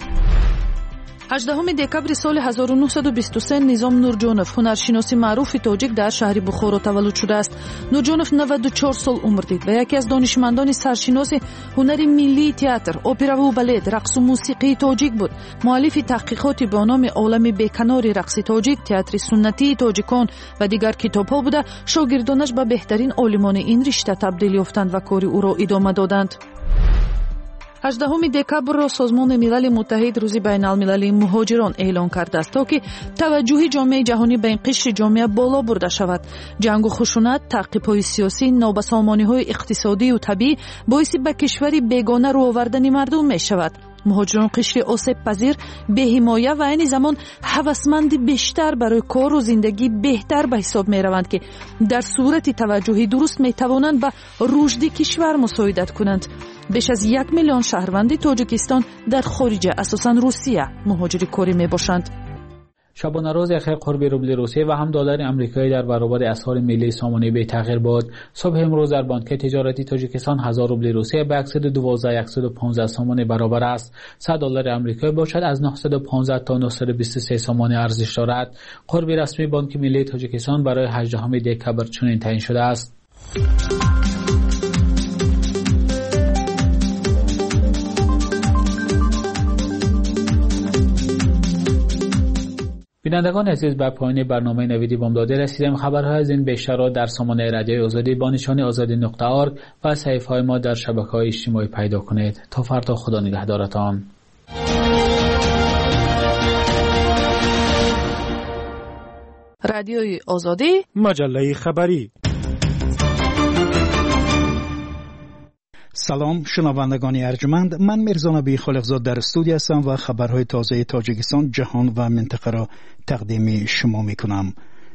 18 دکبر سال 1923 نظام نورجانов هنرشناس معروف تاجیک در شهر بخارا تولد شده است. نورجانov 94 سال عمر دید و یکی از دانشمندان سرشناس هنر ملی تئاتر، اپرا و بالت، رقص و موسیقی تاجیک بود. مؤلف تحقیقاتی به نام عالم بیکنار رقص تاجیک، تئاتر سنتی تاجیکان و دیگر کتاب‌ها بوده. شاگردانش به بهترین عالمان این رشته تبدیل یافتند و کار او را ادامه دادند. 18 دکبر را سازمان ملل متحد روز بین المللی مهاجران اعلان کرده است تا که توجه جامعه جهانی به این قشر جامعه بالا برده شود. جنگ و خشونت، تعقیب‌های سیاسی، نابسامانی‌های اقتصادی و طبیعی باعث به کشوری بیگانه رو آوردن مردم می شود. مهاجران قشر آسیب پذیر، بی حمایه و این زمان هوسمند بیشتر برای کار و زندگی بهتر به حساب می روند که در صورت توجه درست می توانند به رشد کشور مساعدت کنند. بیش از 1 میلیون شهروند تاجیکستان در خارج اساساً روسیه مهاجر کاری میباشند. شبانه روز اخیر قرب روبل روسیه و هم دلار آمریکایی در برابر اسعار ملی سامانه بی تغییر بود. صبح امروز در بانک تجارتی تاجیکستان 1000 روبل روسیه به 112,115 سامانه برابر است. 100 دلار آمریکایی باشد از 915 تا 923 سامانه ارزش دارد. قرب رسمی بانک ملی تاجیکستان برای 18 دکبر چنین تعیین شده است. بینندگان عزیز، به پایان برنامه نویدی بامداده رسیدیم. خبرهای از این بیشتر را در سامانه رادیوی آزادی با نشانی آزادی.org و صفحه‌های ما در شبکه‌های اجتماعی پیدا کنید. تا فردا، خدا نگهدارتان. رادیوی آزادی، مجله خبری. سلام شنوندگان ارجمند، من میرزا خالقزاد در استودیو هستم و خبرهای تازه تاجیکستان، جهان و منطقه را تقدیم شما میکنم.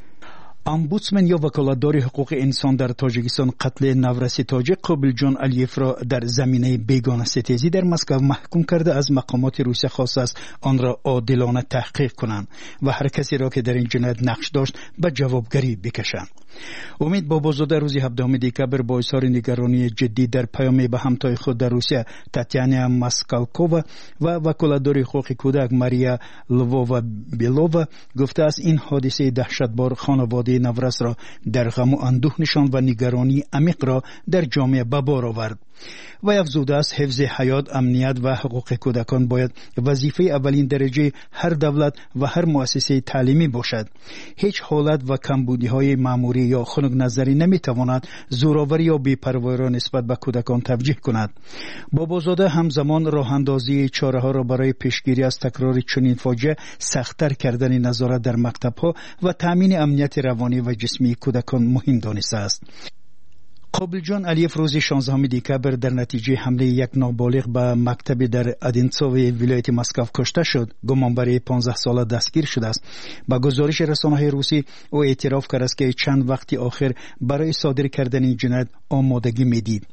امبودسمن یا وکالتدار حقوق انسان در تاجیکستان قتل نورسی تاجیک قابلجان علیف را در زمینه بیگانه‌ستیزی در مسکو محکوم کرده. از مقامات روسیه خواسته است آن را عادلانه تحقیق کنند و هر کسی را که در این جنایت نقش داشت به جوابگری بکشند. امید بابازاده روز 17 دکبر با اظهار نگرانی جدی در پیام به همتای خود در روسیه تاتیانا ماسکالکووا و وکالتدار حقوق کودک ماریا لوووا بیلووا گفته است این حادثه دهشتبار خانواده نورس را در غم و اندوه نشاند و نگرانی عمیق را در جامعه به بار آورد. و افزوده است حفظ حیات، امنیت و حقوق کودکان باید وظیفه اولین درجه هر دولت و هر مؤسسه تعلیمی باشد. هیچ حالت و کمبودی‌های مأموری یا خنک نظری نمی‌تواند زوراوری یا بی‌پروایی را نسبت به کودکان توجیه کند. بابازاده همزمان راه‌اندازی چاره‌ها را برای پیشگیری از تکرار چنین فاجعه سخت‌تر کردن نظارت در مکتب‌ها و تأمین امنیت روانی و جسمی کودکان مهم دانسته است. قابلجان علیف روز 16 دکبر در نتیجه حمله یک نابالغ به مکتب در ادینتسوی ولایت مسکو کشته شد. گمانبر 15 ساله دستگیر شده است. با گزارش رسانه‌های روسی او اعتراف کرد است که چند وقتی آخر برای صادر کردن این جنایت آمادگی میدید.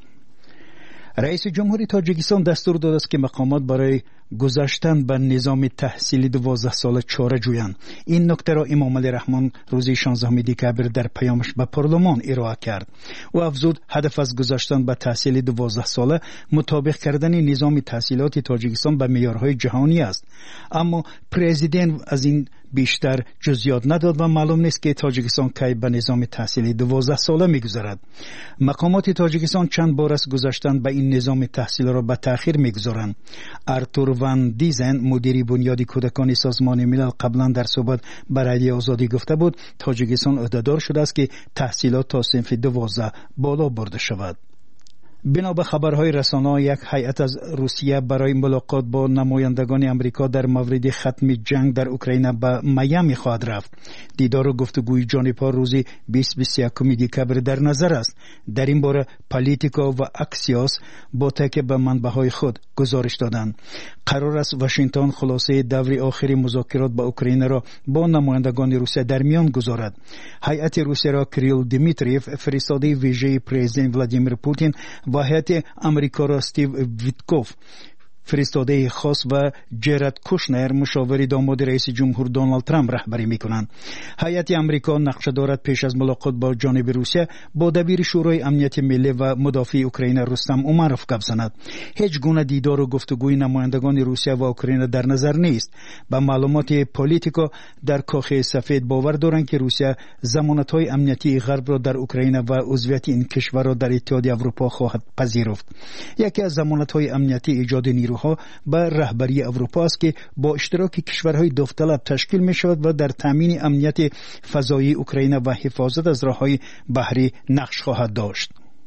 رئیس جمهوری تاجیکستان دستور داده است که مقامات برای گذاشتن به نظام تحصیلی 12 ساله چاره جویند. این نکته را امام علی رحمان روز 16 دکبر در پیامش به پارلمان ارائه کرد. او افزود هدف از گذاشتن به تحصیل 12 ساله مطابق کردن نظام تحصیلات تاجیکستان به معیارهای جهانی است. اما پرزیدنت از این بیشتر جزئیات نداد و معلوم نیست که تاجیکستان کی به نظام تحصیلی 12 ساله میگذارد. مقامات تاجیکستان چند بار از گذاشتن به این نظام تحصیل را به تأخیر میگذارند. ارتور وان دیزن مدیر بنیادی کودکان سازمان ملل قبلا در صحبت با رادیو آزادی گفته بود تاجیکستان عهدهدار شده است که تحصیلات تا صنف 12 بالا برده شود. بنا به خبرهای رسانه‌ها یک هیئت از روسیه برای ملاقات با نمایندگان امریکا در مورد ختم جنگ در اوکراین به میامی خواهد رفت. دیدار و گفتگوی جانبدار روز 20-21 دکبر در نظر است. در این باره پالیتیکا و اکسیوس با تکیه به منبع‌های خود گزارش دادند. قرار است واشنگتن خلاصه دور آخری مذاکرات با اوکراین را با نمایندگان روسیه در میان گذارد. هیئت روسیه را کریل دیمیتریف فرستاده ویژه پرزیدنت ولادیمیر پوتین و هیئت آمریکا را استیو ویتکوف فرستاده خاص و جرد کوشنر مشاور داماد رئیس جمهور دونالد ترامپ رهبری میکنند. هیئت آمریکا نقشه دارد پیش از ملاقات با جانب روسیه با دبیر شورای امنیت ملی و مدافع اوکراین رستم اومروف گپ زند. هیچ گونه دیدار و گفتگوی نمایندگان روسیه و اوکراین در نظر نیست. با معلومات پالیتیکا در کاخ سفید باور دارند که روسیه ضمانت‌های امنیتی غرب را در اوکراین و عضویت این کشور را در اتحادیه اروپا خواهد پذیرفت. یکی از ضمانت‌های امنیتی ایجاد نیروها به رهبری اروپا است که با اشتراک کشورهای داوطلب تشکیل می شود و در تامین امنیت فضایی اوکراین و حفاظت از راههای بحری نقش خواهد داشت.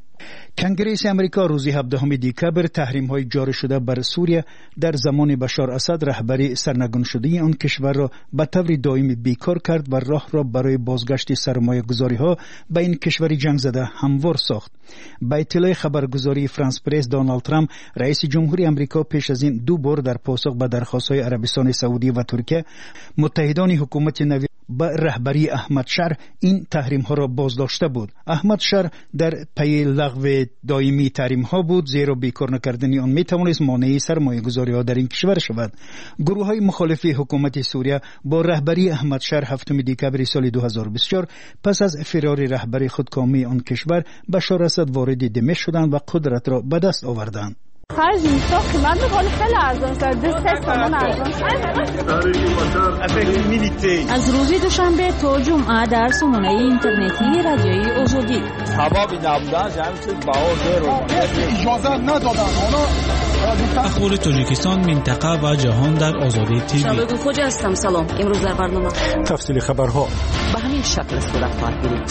کنگره امریکا روز 17 دکبر تحریم‌های جاری شده بر سوریه در زمان بشار اسد رهبری سرنگون شده آن کشور را به طور دائمی بیکار کرد و راه را برای بازگشت سرمایه‌گذاری‌ها به این کشور جنگ زده هموار ساخت. با اطلاع خبرگزاری فرانس پرس دونالد ترامپ رئیس جمهوری امریکا پیش از این دو بار در پاسخ به درخواست‌های عربستان سعودی و ترکیه متحدان حکومت نوی به رهبری احمدشهر این تحریم ها را بازداشته بود. احمدشهر در پی لغو دائمی تحریم ها بود، زیرا بیکار نکردن آن می توانست مانع سرمایه گذاری ها در این کشور شود. گروه های مخالف حکومت سوریه با رهبری احمدشهر 7 دکبر سال 2024 پس از فرار رهبر خودکامه آن کشور بشار اسد وارد دمشق شدند و قدرت را به دست آوردند. خرج اینستا قیمت می‌کنه خیلی ارزان است. 2 تومان ارزان است. از روز دوشنبه تا جمعه در سامانه اینترنتی رادیوی آزادی. ثوابی نبودن همین باور اجازه ندادن. اخبار تاجیکستان، منطقه و جهان در آزادی تیوی. شباب خوج هستم. سلام. امروز در برنامه تفصیل خبرها به همین شکل صورت خواهد گرفت.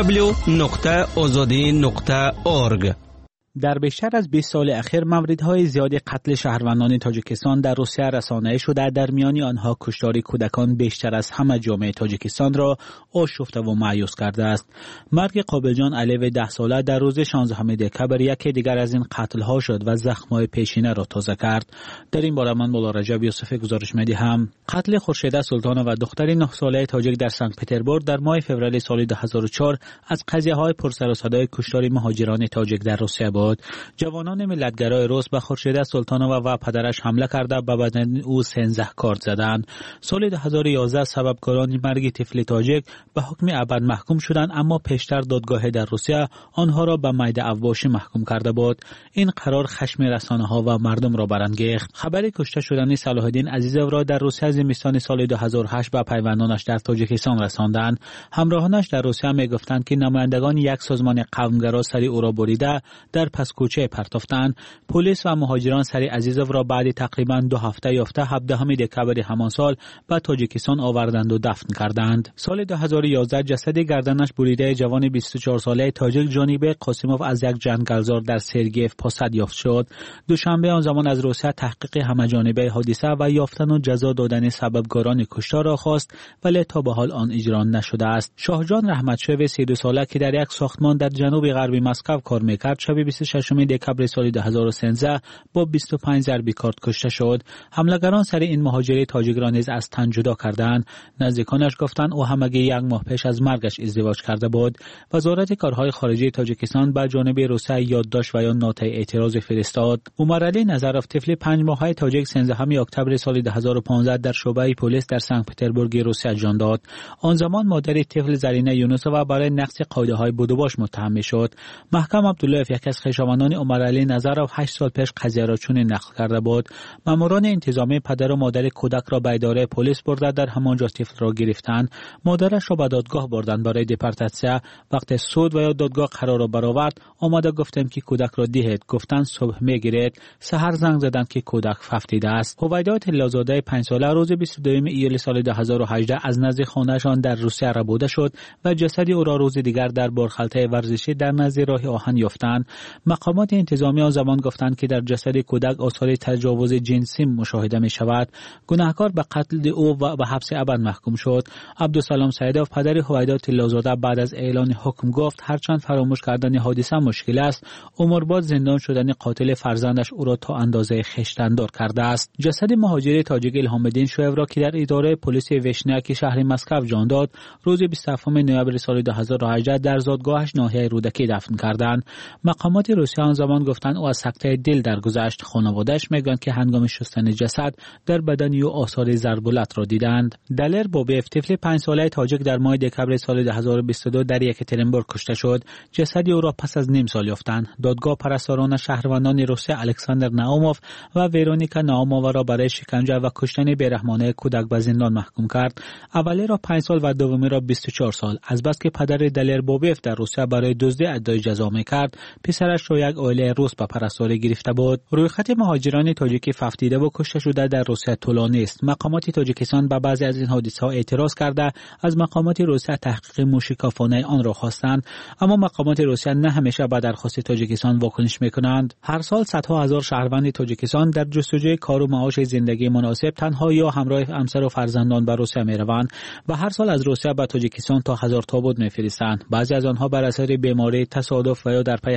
www.azadi.org. در بیشتر از 20 سال اخیر موردهای زیادی قتل شهروندان تاجیکستان در روسیه رسانه‌ای شده، در میان آنها کشتار کودکان بیشتر از همه جامعه تاجیکستان را آشفته و مایوس کرده است. مرگ قابلجان علیو 10 ساله در روز 16 دکبر یکی دیگر از این قتل‌ها شد و زخم‌های پیشینه را تازه کرد. در این باره من مولا رجب یوسف گزارش می‌دهم. قتل خورشیده سلطانه و دختر 9 ساله تاجیک در سنت پترزبورگ در ماه فوریه سال 2004 از قضیه‌های پرسر و صدای کشتار مهاجران تاجیک در روسیه بود. جوانان ملتگرای روس به خورشیده سلطانه و پدرش حمله کرده به بدن او سنزه کارد زدند. سال 2011 سببکاران مرگ طفل تاجیک به حکم ابد محکوم شدند، اما پیشتر دادگاه در روسیه آنها را به مید اواشی محکوم کرده بود. این قرار خشم رسانه‌ها و مردم را برانگیخت. خبر کشته شدن صلاح الدین عزیزوف را در روسیه زمستان سال 2008 به پیوندانش در تاجیکستان رساندند. همراهانش در روسیه میگفتند که نمایندگان یک سازمان قومگرا سری او را بریده در پس کوچه پرتافتند. پلیس و مهاجران سری عزیزوف را بعد تقریبا 2 هفته یافته 17 دکبر همان سال به تاجیکستان آوردند و دفن کردند. سال 2011 جسد گردنش بریده جوان 24 ساله تاجیک جانب قاسیموف از یک جنگلزار در سرگیف پاسد یافت شد. دوشنبه آن زمان از روسیه تحقیق همه‌جانبه حادثه و یافتن و جزا دادن سببکاران کشتار را خواست، ولی تا به حال آن اجرا نشده است. شاهجان رحمتشوی 32 ساله که در یک ساختمان در جنوب غربی مسکو کار می‌کرد، شب 26 دکبر سال 2013 با 25 ضربه کارد کشته شد. حملگران سر این مهاجر تاجیک را نیز از تن جدا کردند. نزدیکانش گفتند او همگی 1 ماه پیش از مرگش ازدواج کرده بود. وزارت کارهای خارجه تاجیکستان به جانب روسیه یادداشت و یا نوت‌های اعتراض فرستاد. عمرعلی نظروف طفل 5 ماهه تاجیک 13 اکتبر سال 2015 در شعبه پلیس در سنت پترزبورگ روسیه جان داد. آن زمان مادر طفل زرینه یونسووا برای نقض قاعده‌های بودوباش متهم شد. محکم عبدالله یکی از خویشاوندان عمرعلی نظروف 8 سال پیش قضیه را چنین نقل کرده بود. ماموران انتظامی پدر و مادر کودک را به اداره پلیس برده در همانجا طفل را گرفتند. مادرش را به دادگاه بردند برای دپورتاسیون. وقتی سود و یا دادگاه قرار را برآورد، آمده گفتم که کودک را دهید. گفتند صبح میگیرید. سحر زنگ زدند که کودک ففتیده است. هویدا طلازاده 5 ساله روز 22 ایول سال 2018 از نزد خانه‌شان در روسیه ربوده شد و جسد او را روز دیگر در بارخلطه ورزشی در نزد راه آهن یافتند. مقامات انتظامی آن زمان گفتند که در جسد کودک آثار تجاوز جنسی مشاهده می شود. گناهکار به قتل او و به حبس ابد محکوم شد. عبدالسلام سیدوف پدر هویدا طلازاده بعد از اعلان حکم گفت هرچند فراموش کردن حادثه مشکل است، عمرباد زندان شدن قاتل فرزندش او را تا اندازه خشتندار کرده است. جسد مهاجر تاجیک الهام‌الدین شویو را که در اداره پلیس وشنیاک شهر مسکو جان داد، روز 27 نوامبر سال 2018 در زادگاهش ناحیه رودکی دفن کردند. مقامات روسیه آن زمان گفتند او از سکته دل درگذشت. خانواده‌اش میگن که هنگام شستن جسد در بدن او آثار ضربالت را دیدند. دلر بوبیف طفل 5 ساله تاجیک در ماه دکبر سال 2022 در یکاترینبورگ کشته شد. جسد او را پس از نیم سال یافتند. دادگاه پرستاران شهروندان روسیه الکساندر ناوموف و ورونیکا ناومووا را برای شکنجه و کشتن بیرحمانه کودک به زندان محکوم کرد. اولی را 5 سال و دومی را 24 سال. از بس که پدر دلر بوبیف در روسیه برای دزدی ادعای جزا می‌کرد، پسرش را یک عائله روس به پرستاری گرفته بود. رویخط مهاجران تاجیکی ففتیده و کشته شده در روسیه طولانی است. مقامات تاجیکستان به بعضی از این حادثه‌ها اعتراض کرده از مقامات روسیه تحقیق موشکافانه آن را خواستند، اما مقامات روسیه نه همیشه به درخواست تاجیکستان واکنش می‌کنند. هر سال صدها هزار شهروند تاجیکستان در جستجوی کار و معاش زندگی مناسب تنها یا همراه همسر و فرزندان به روسیه می‌روند و هر سال از روسیه به تاجیکستان تا 1000 تابوت می‌فرستند. بعضی از آنها بر اثر بیماری، تصادف و یا در پی حمله‌های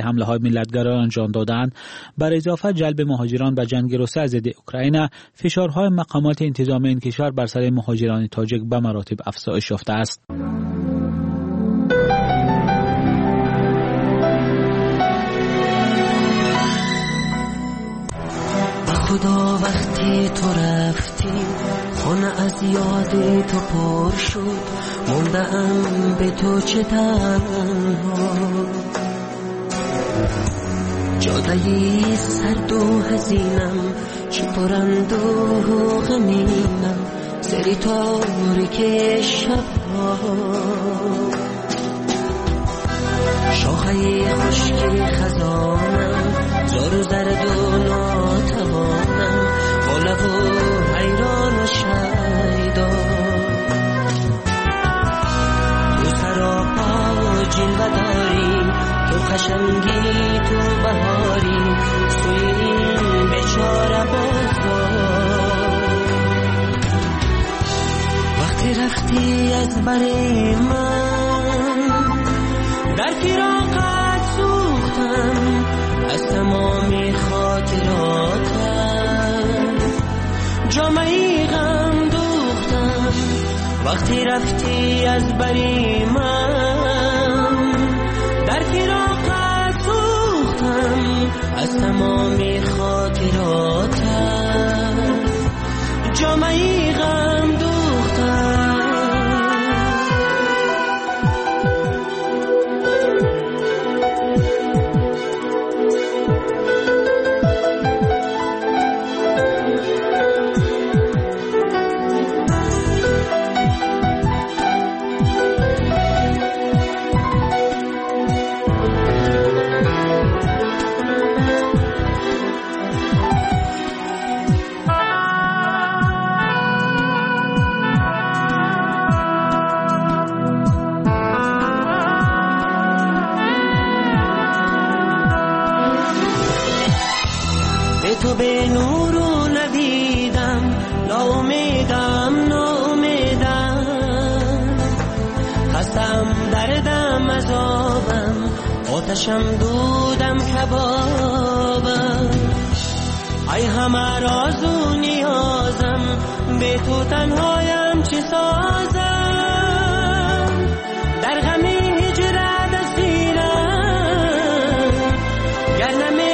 ملتگرایان جان دادند، بر اضافه جلب مهاجران به جنگ روسیه ضد اوکراین، فشارهای مقامات انتظامی این کشور بر سر مهاجران تاجیک به مراتب افزایش یافته است. خدا وقتی تو رفتی خانه از یاد تو پر شد، موندم به تو چه تنها، جادهی سرد و حزینم چه پرند و غمینم، سری تاریک شبها، شاخه خشکی خزانم زار و زرد و ناتوانم، با لب و حیران و شیدا، تو سراپا جلوه داری، تو خشنگی تو بهاری، سوی این بیچاره بازار، وقتی رفتی از بر من در فراقت سوختم، از تمام خاطراتم جامعی غم دوختم، وقتی رفتی از بری من در فراقت سوختم، از تمام خاطراتم جامعی غم دوختم. تو به نور و ندیدم، ناامیدم ناامیدم، هستم دردم عذابم، آتشم دودم کبابم، ای همه راز و نیازم، به تو تنهایم چه سازم، در غم هجرت اسیرم، گر نمی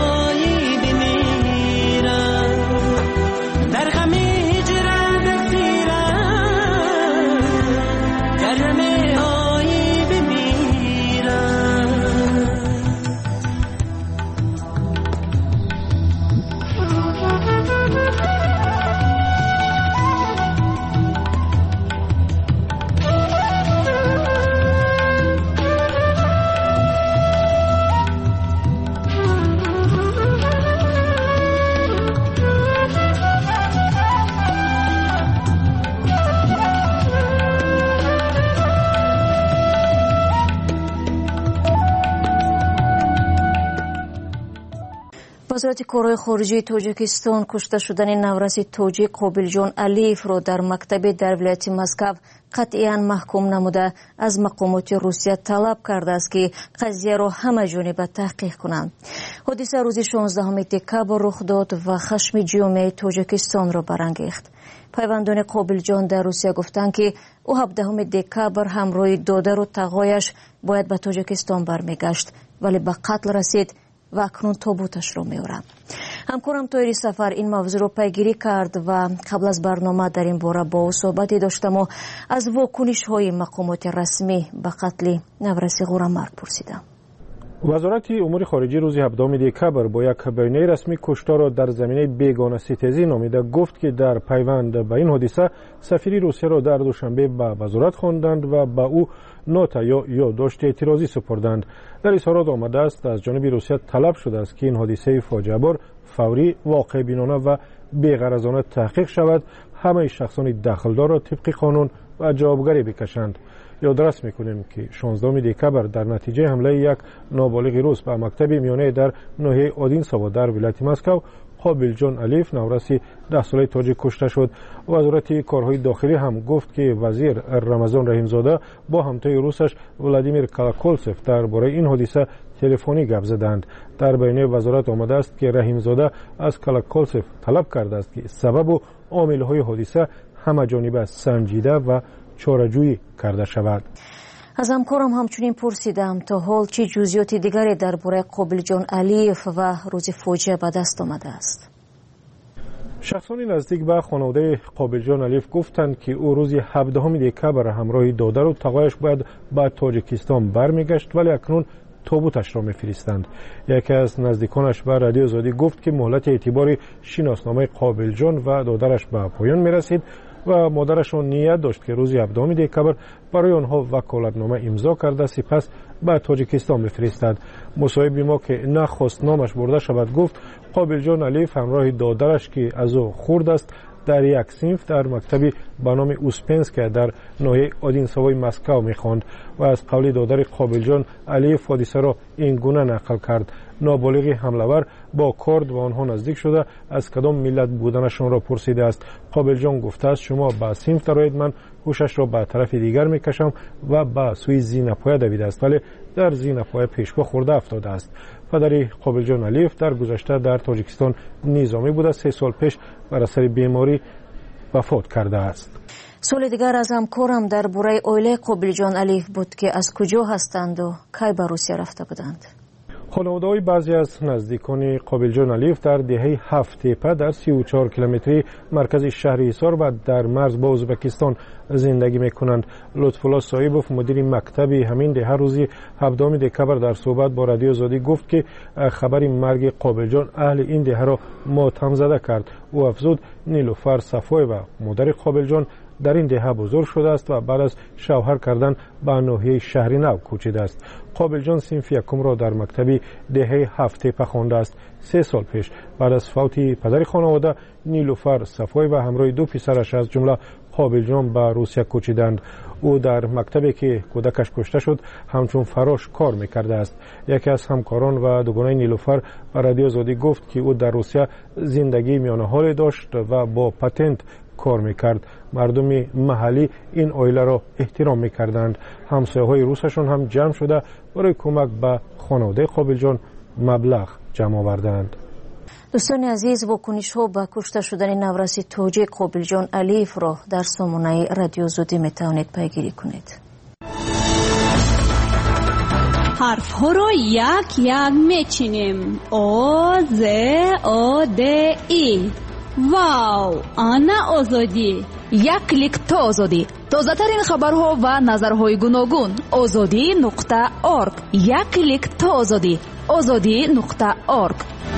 وزارت کارهای خارجه تاجیکستان کشته شدن نورس تاجیک قابلجان علیف را در مکتب در ولایت مسکو قطعاً محکوم نموده از مقامات روسیه طلب کرده است که قضیه را همه جانبه تحقیق کنند. حادثه روز 16 دکبر رخ داد و خشم جامعه تاجیکستان را برانگیخت. پیوندان قابلجان در روسیه گفتند که او 17 دکبر همراه دادر و تقایش باید به تاجیکستان برمیگشت، ولی به قتل رسید و اکنون تابوتش را می‌آورند. همکارم طاهری سفر این موضوع را پیگیری کرد و قبل از برنامه در این باره با او صحبتی داشتم و از واکنش‌های مقامات رسمی به قتل نورس غورامرگ پرسیدم. وزارت امور خارجه روز 17 دکبر با یک بیانیه رسمی کشتار را در زمینه بیگانه ستیزی نامیده گفت که در پیوند به این حادثه سفیر روسیه را در دوشنبه به وزارت خواندند و به او نوت یا یادداشت اعتراضی سپردند. در اظهارات آمده است از جانب روسیه طلب شده است که این حادثه فاجعه بار فوری، واقع بینانه و بی‌غرضانه تحقیق شود، همه شخصان دخلدار را طبق قانون و جوابگری بکشند. یادداشت میکنیم که 16 دکبر در نتیجه حمله یک نابالغ روس به مکتب میانه در ناحیه آدینساوا در ولایت مسکو قابلجان الیف نورسی 10 ساله تاجیک کشته شد. وزارت کارهای داخلی هم گفت که وزیر رمضان رحیمزاده با همتای روسش ولادیمیر کالاکولسف درباره این حادثه تلفنی گپ زدند. در بیانیه وزارت آمده است که رحیمزاده از کالاکولسف طلب کرده است که سبب و عامل‌های حادثه همه‌جانبه سنجیده و چاره‌جویی کرده شود. از همکارم همچنین پرسیدم تا حال چه جزئیات دیگری درباره قابلجان الیف و روز فاجعه به دست آمده است. شخصانی نزدیک به خانواده قابلجان الیف گفتند که او روز 17 دکبر همراه دادر و تقایش باید به تاجیکستان برمیگشت، ولی اکنون تابوتش را میفرستند. یکی از نزدیکانش به رادیو آزادی گفت که مهلت اعتباری شناسنامه قابلجان و دادرش به پایان میرسید و مادرشان نیت داشت که روز 17 دکبر برای آنها وکالتنامه امضا کرده سپس به تاجیکستان بفرستد. مصاحب ما که نخواست نامش برده شود گفت قابلجان الیف همراه دادرش که از او خرد است در یک صنف در مکتبی به نام اوسپنسک در ناحیه آدینسوای مسکو می‌خواند و از قول دادر قابلجان الیف حادثه را این گونه نقل کرد. نابالغ حمله‌ور با کارد و آنها نزدیک شده از کدام ملت بودنشان را پرسیده است. قابلجان گفته است شما به صنف درآیید، من هوشش را به طرف دیگر میکشم و به سوی زینه‌پایه دویده است، ولی در زینه‌پایه پیشوا خورده افتاده است. پدر قابلجان الیف در گذشته در تاجیکستان نظامی بوده، 3 سال پیش بر اثر بیماری وفات کرده است. سوال دیگر از همکارم درباره عائله قابلجان الیف بود که از کجا هستند و کی به روسیه رفته بودند. خانواده‌های بعضی از نزدیکان قابلجان الیف در دهه 7 تپه در 34 کیلومتری مرکز شهر حصار و در مرز با ازبکستان زندگی میکنند. لطفالله صاحبوف مدیر مکتبی همین دهه روزی 17 دکبر در صحبت با رادیو آزادی گفت که خبر مرگ قابلجان اهل این دهه را ماتم زده کرد. او افزود نیلوفر صفای و مادر قابلجان در این دهه بزرگ شده است و بعد از شوهر کردن به ناحیه شهر نو کوچیده است. قابلجان صنف یکم را در مکتبی دهه 7 تپه خوانده است. 3 سال پیش بعد از فوت پدر خانواده نیلوفر صفای و همراه 2 پسرش از جمله قابلجان به روسیه کوچیدند. او در مکتبی که کودکش کشته شد همچون فراش کار میکرده است. یکی از همکاران و دوگانه نیلوفر به رادیو آزادی گفت که او در روسیه زندگی میانه حال داشت و با پتنت کار میکرد. مردم محلی این عائله را احترام میکردند. همسایه‌های روسشون هم جمع شده برای کمک به خانواده قابلجان مبلغ جمع آوردند. دوستان عزیز، واکنش ها به کشته شدن نورسی تاجیک قابلجان الیف را در سامانه رادیو آزادی میتوانید پیگیری کنید. حرف ها را یک یک میچینیم. آ ز آ د ای. واو، آنا آزادی. یک کلیک تا آزادی. تازه ترین خبرها و نظرهای گوناگون. azadi.org. یک کلیک تا آزادی. azadi.org.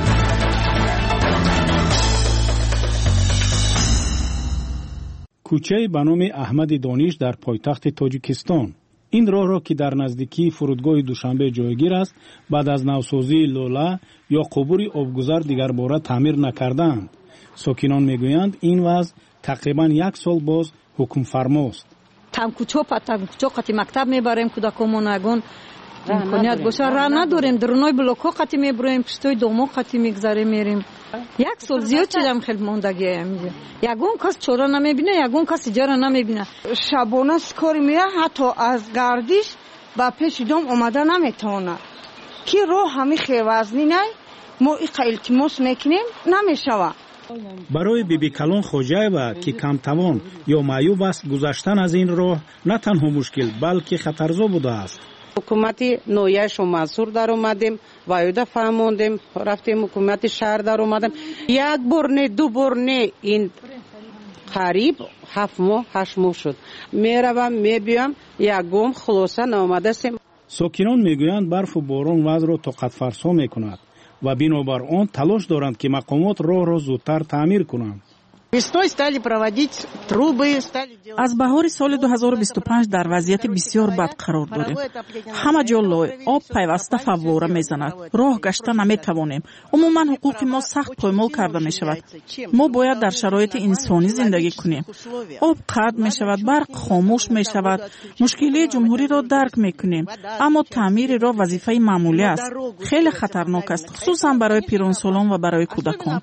کوچه به نام احمد دانش در پایتخت تاجیکستان. این راه را که در نزدیکی فرودگاه دوشنبه جایگیر است بعد از نوسازی لولا یا قبور آبگذر دیگر باره تعمیر نکردند. ساکنان میگویند این وضع تقریبا 1 سال باز حکم فرماست. تنکوچو قطی مکتب میبریم کودکامون اگون امکانیت باشه راه نداریم، درونای بلوکو قطی میبریم، پشتوی دومو قطی میگذاریم میریم. 1 سال زیاد شدم خیلی موندگی اینجا. یگون کس چورا نمیبینه، یگون کس اجاره نمیبینه. شبانه کار میره، حتی از گردش با پیش دوم اومده نمیتونه. کی راه همی خیوزنی نه ما التماس میکنیم نمیشوه. برای بیبی کلان خوجایبه که کم توان یا معیوب است گذشتن از این راه نه تنها مشکل بلکه خطرزا بوده است. حکومتی نویش و منصور در اومدیم وایده فهموندیم، رفتیم حکومت شهر در اومدیم. 1 بار نه 2 بار نه این قریب 7 ماه 8 ماه شد. میروم میبیم یکم خلاصه نامده سیم. ساکنان میگویند برف و باران وضع را طاقت فرسا میکند و بنابر آن تلاش دارند که مقامات راه را زودتر تعمیر کنند. аз баҳори соли 2025 дар вазъияти бисёр бад қарор дорем. ҳама ҷо лой, об пайваста фаввора мезанад. роҳ гашта наметавонем. умуман ҳуқуқи мо сахт поймол карда мешавад. мо бояд дар шароити инсонӣ зиндагӣ кунем. об қатъ мешавад, барқ хомӯш мешавад. мушкилии ҷумҳуриро дарк мекунем, аммо таъмири роҳ вазифаи маъмулӣ аст. хеле хатарнок аст, хусусан барои пиронсолон ва барои кӯдакон.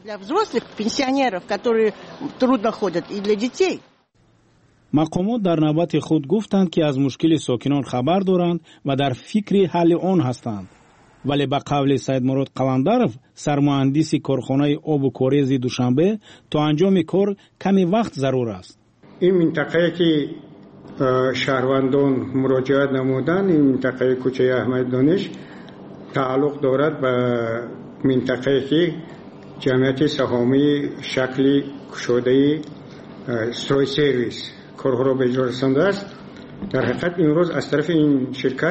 мақомот дар навбати худ гуфтанд ки аз мушкили сокинон хабар доранд ва дар фикри ҳалли он ҳастанд. вале ба қавли Саидмурод Қаландаров, сармуҳандиси корхонаи обу корези Душанбе, то анҷоми кор ками вақт зарур аст. ин минтақае ки шаҳрвандон муроҷиат намуданд, ин минтақаи кӯчаи Аҳмаддониш тааллуқ дорад ба минтақае ки ҷамъияти саҳомии шакли кушодаи стройсервис корҳоро ба иҷро расондааст. дар ҳақиқат имрӯз аз тарафи ин ширкат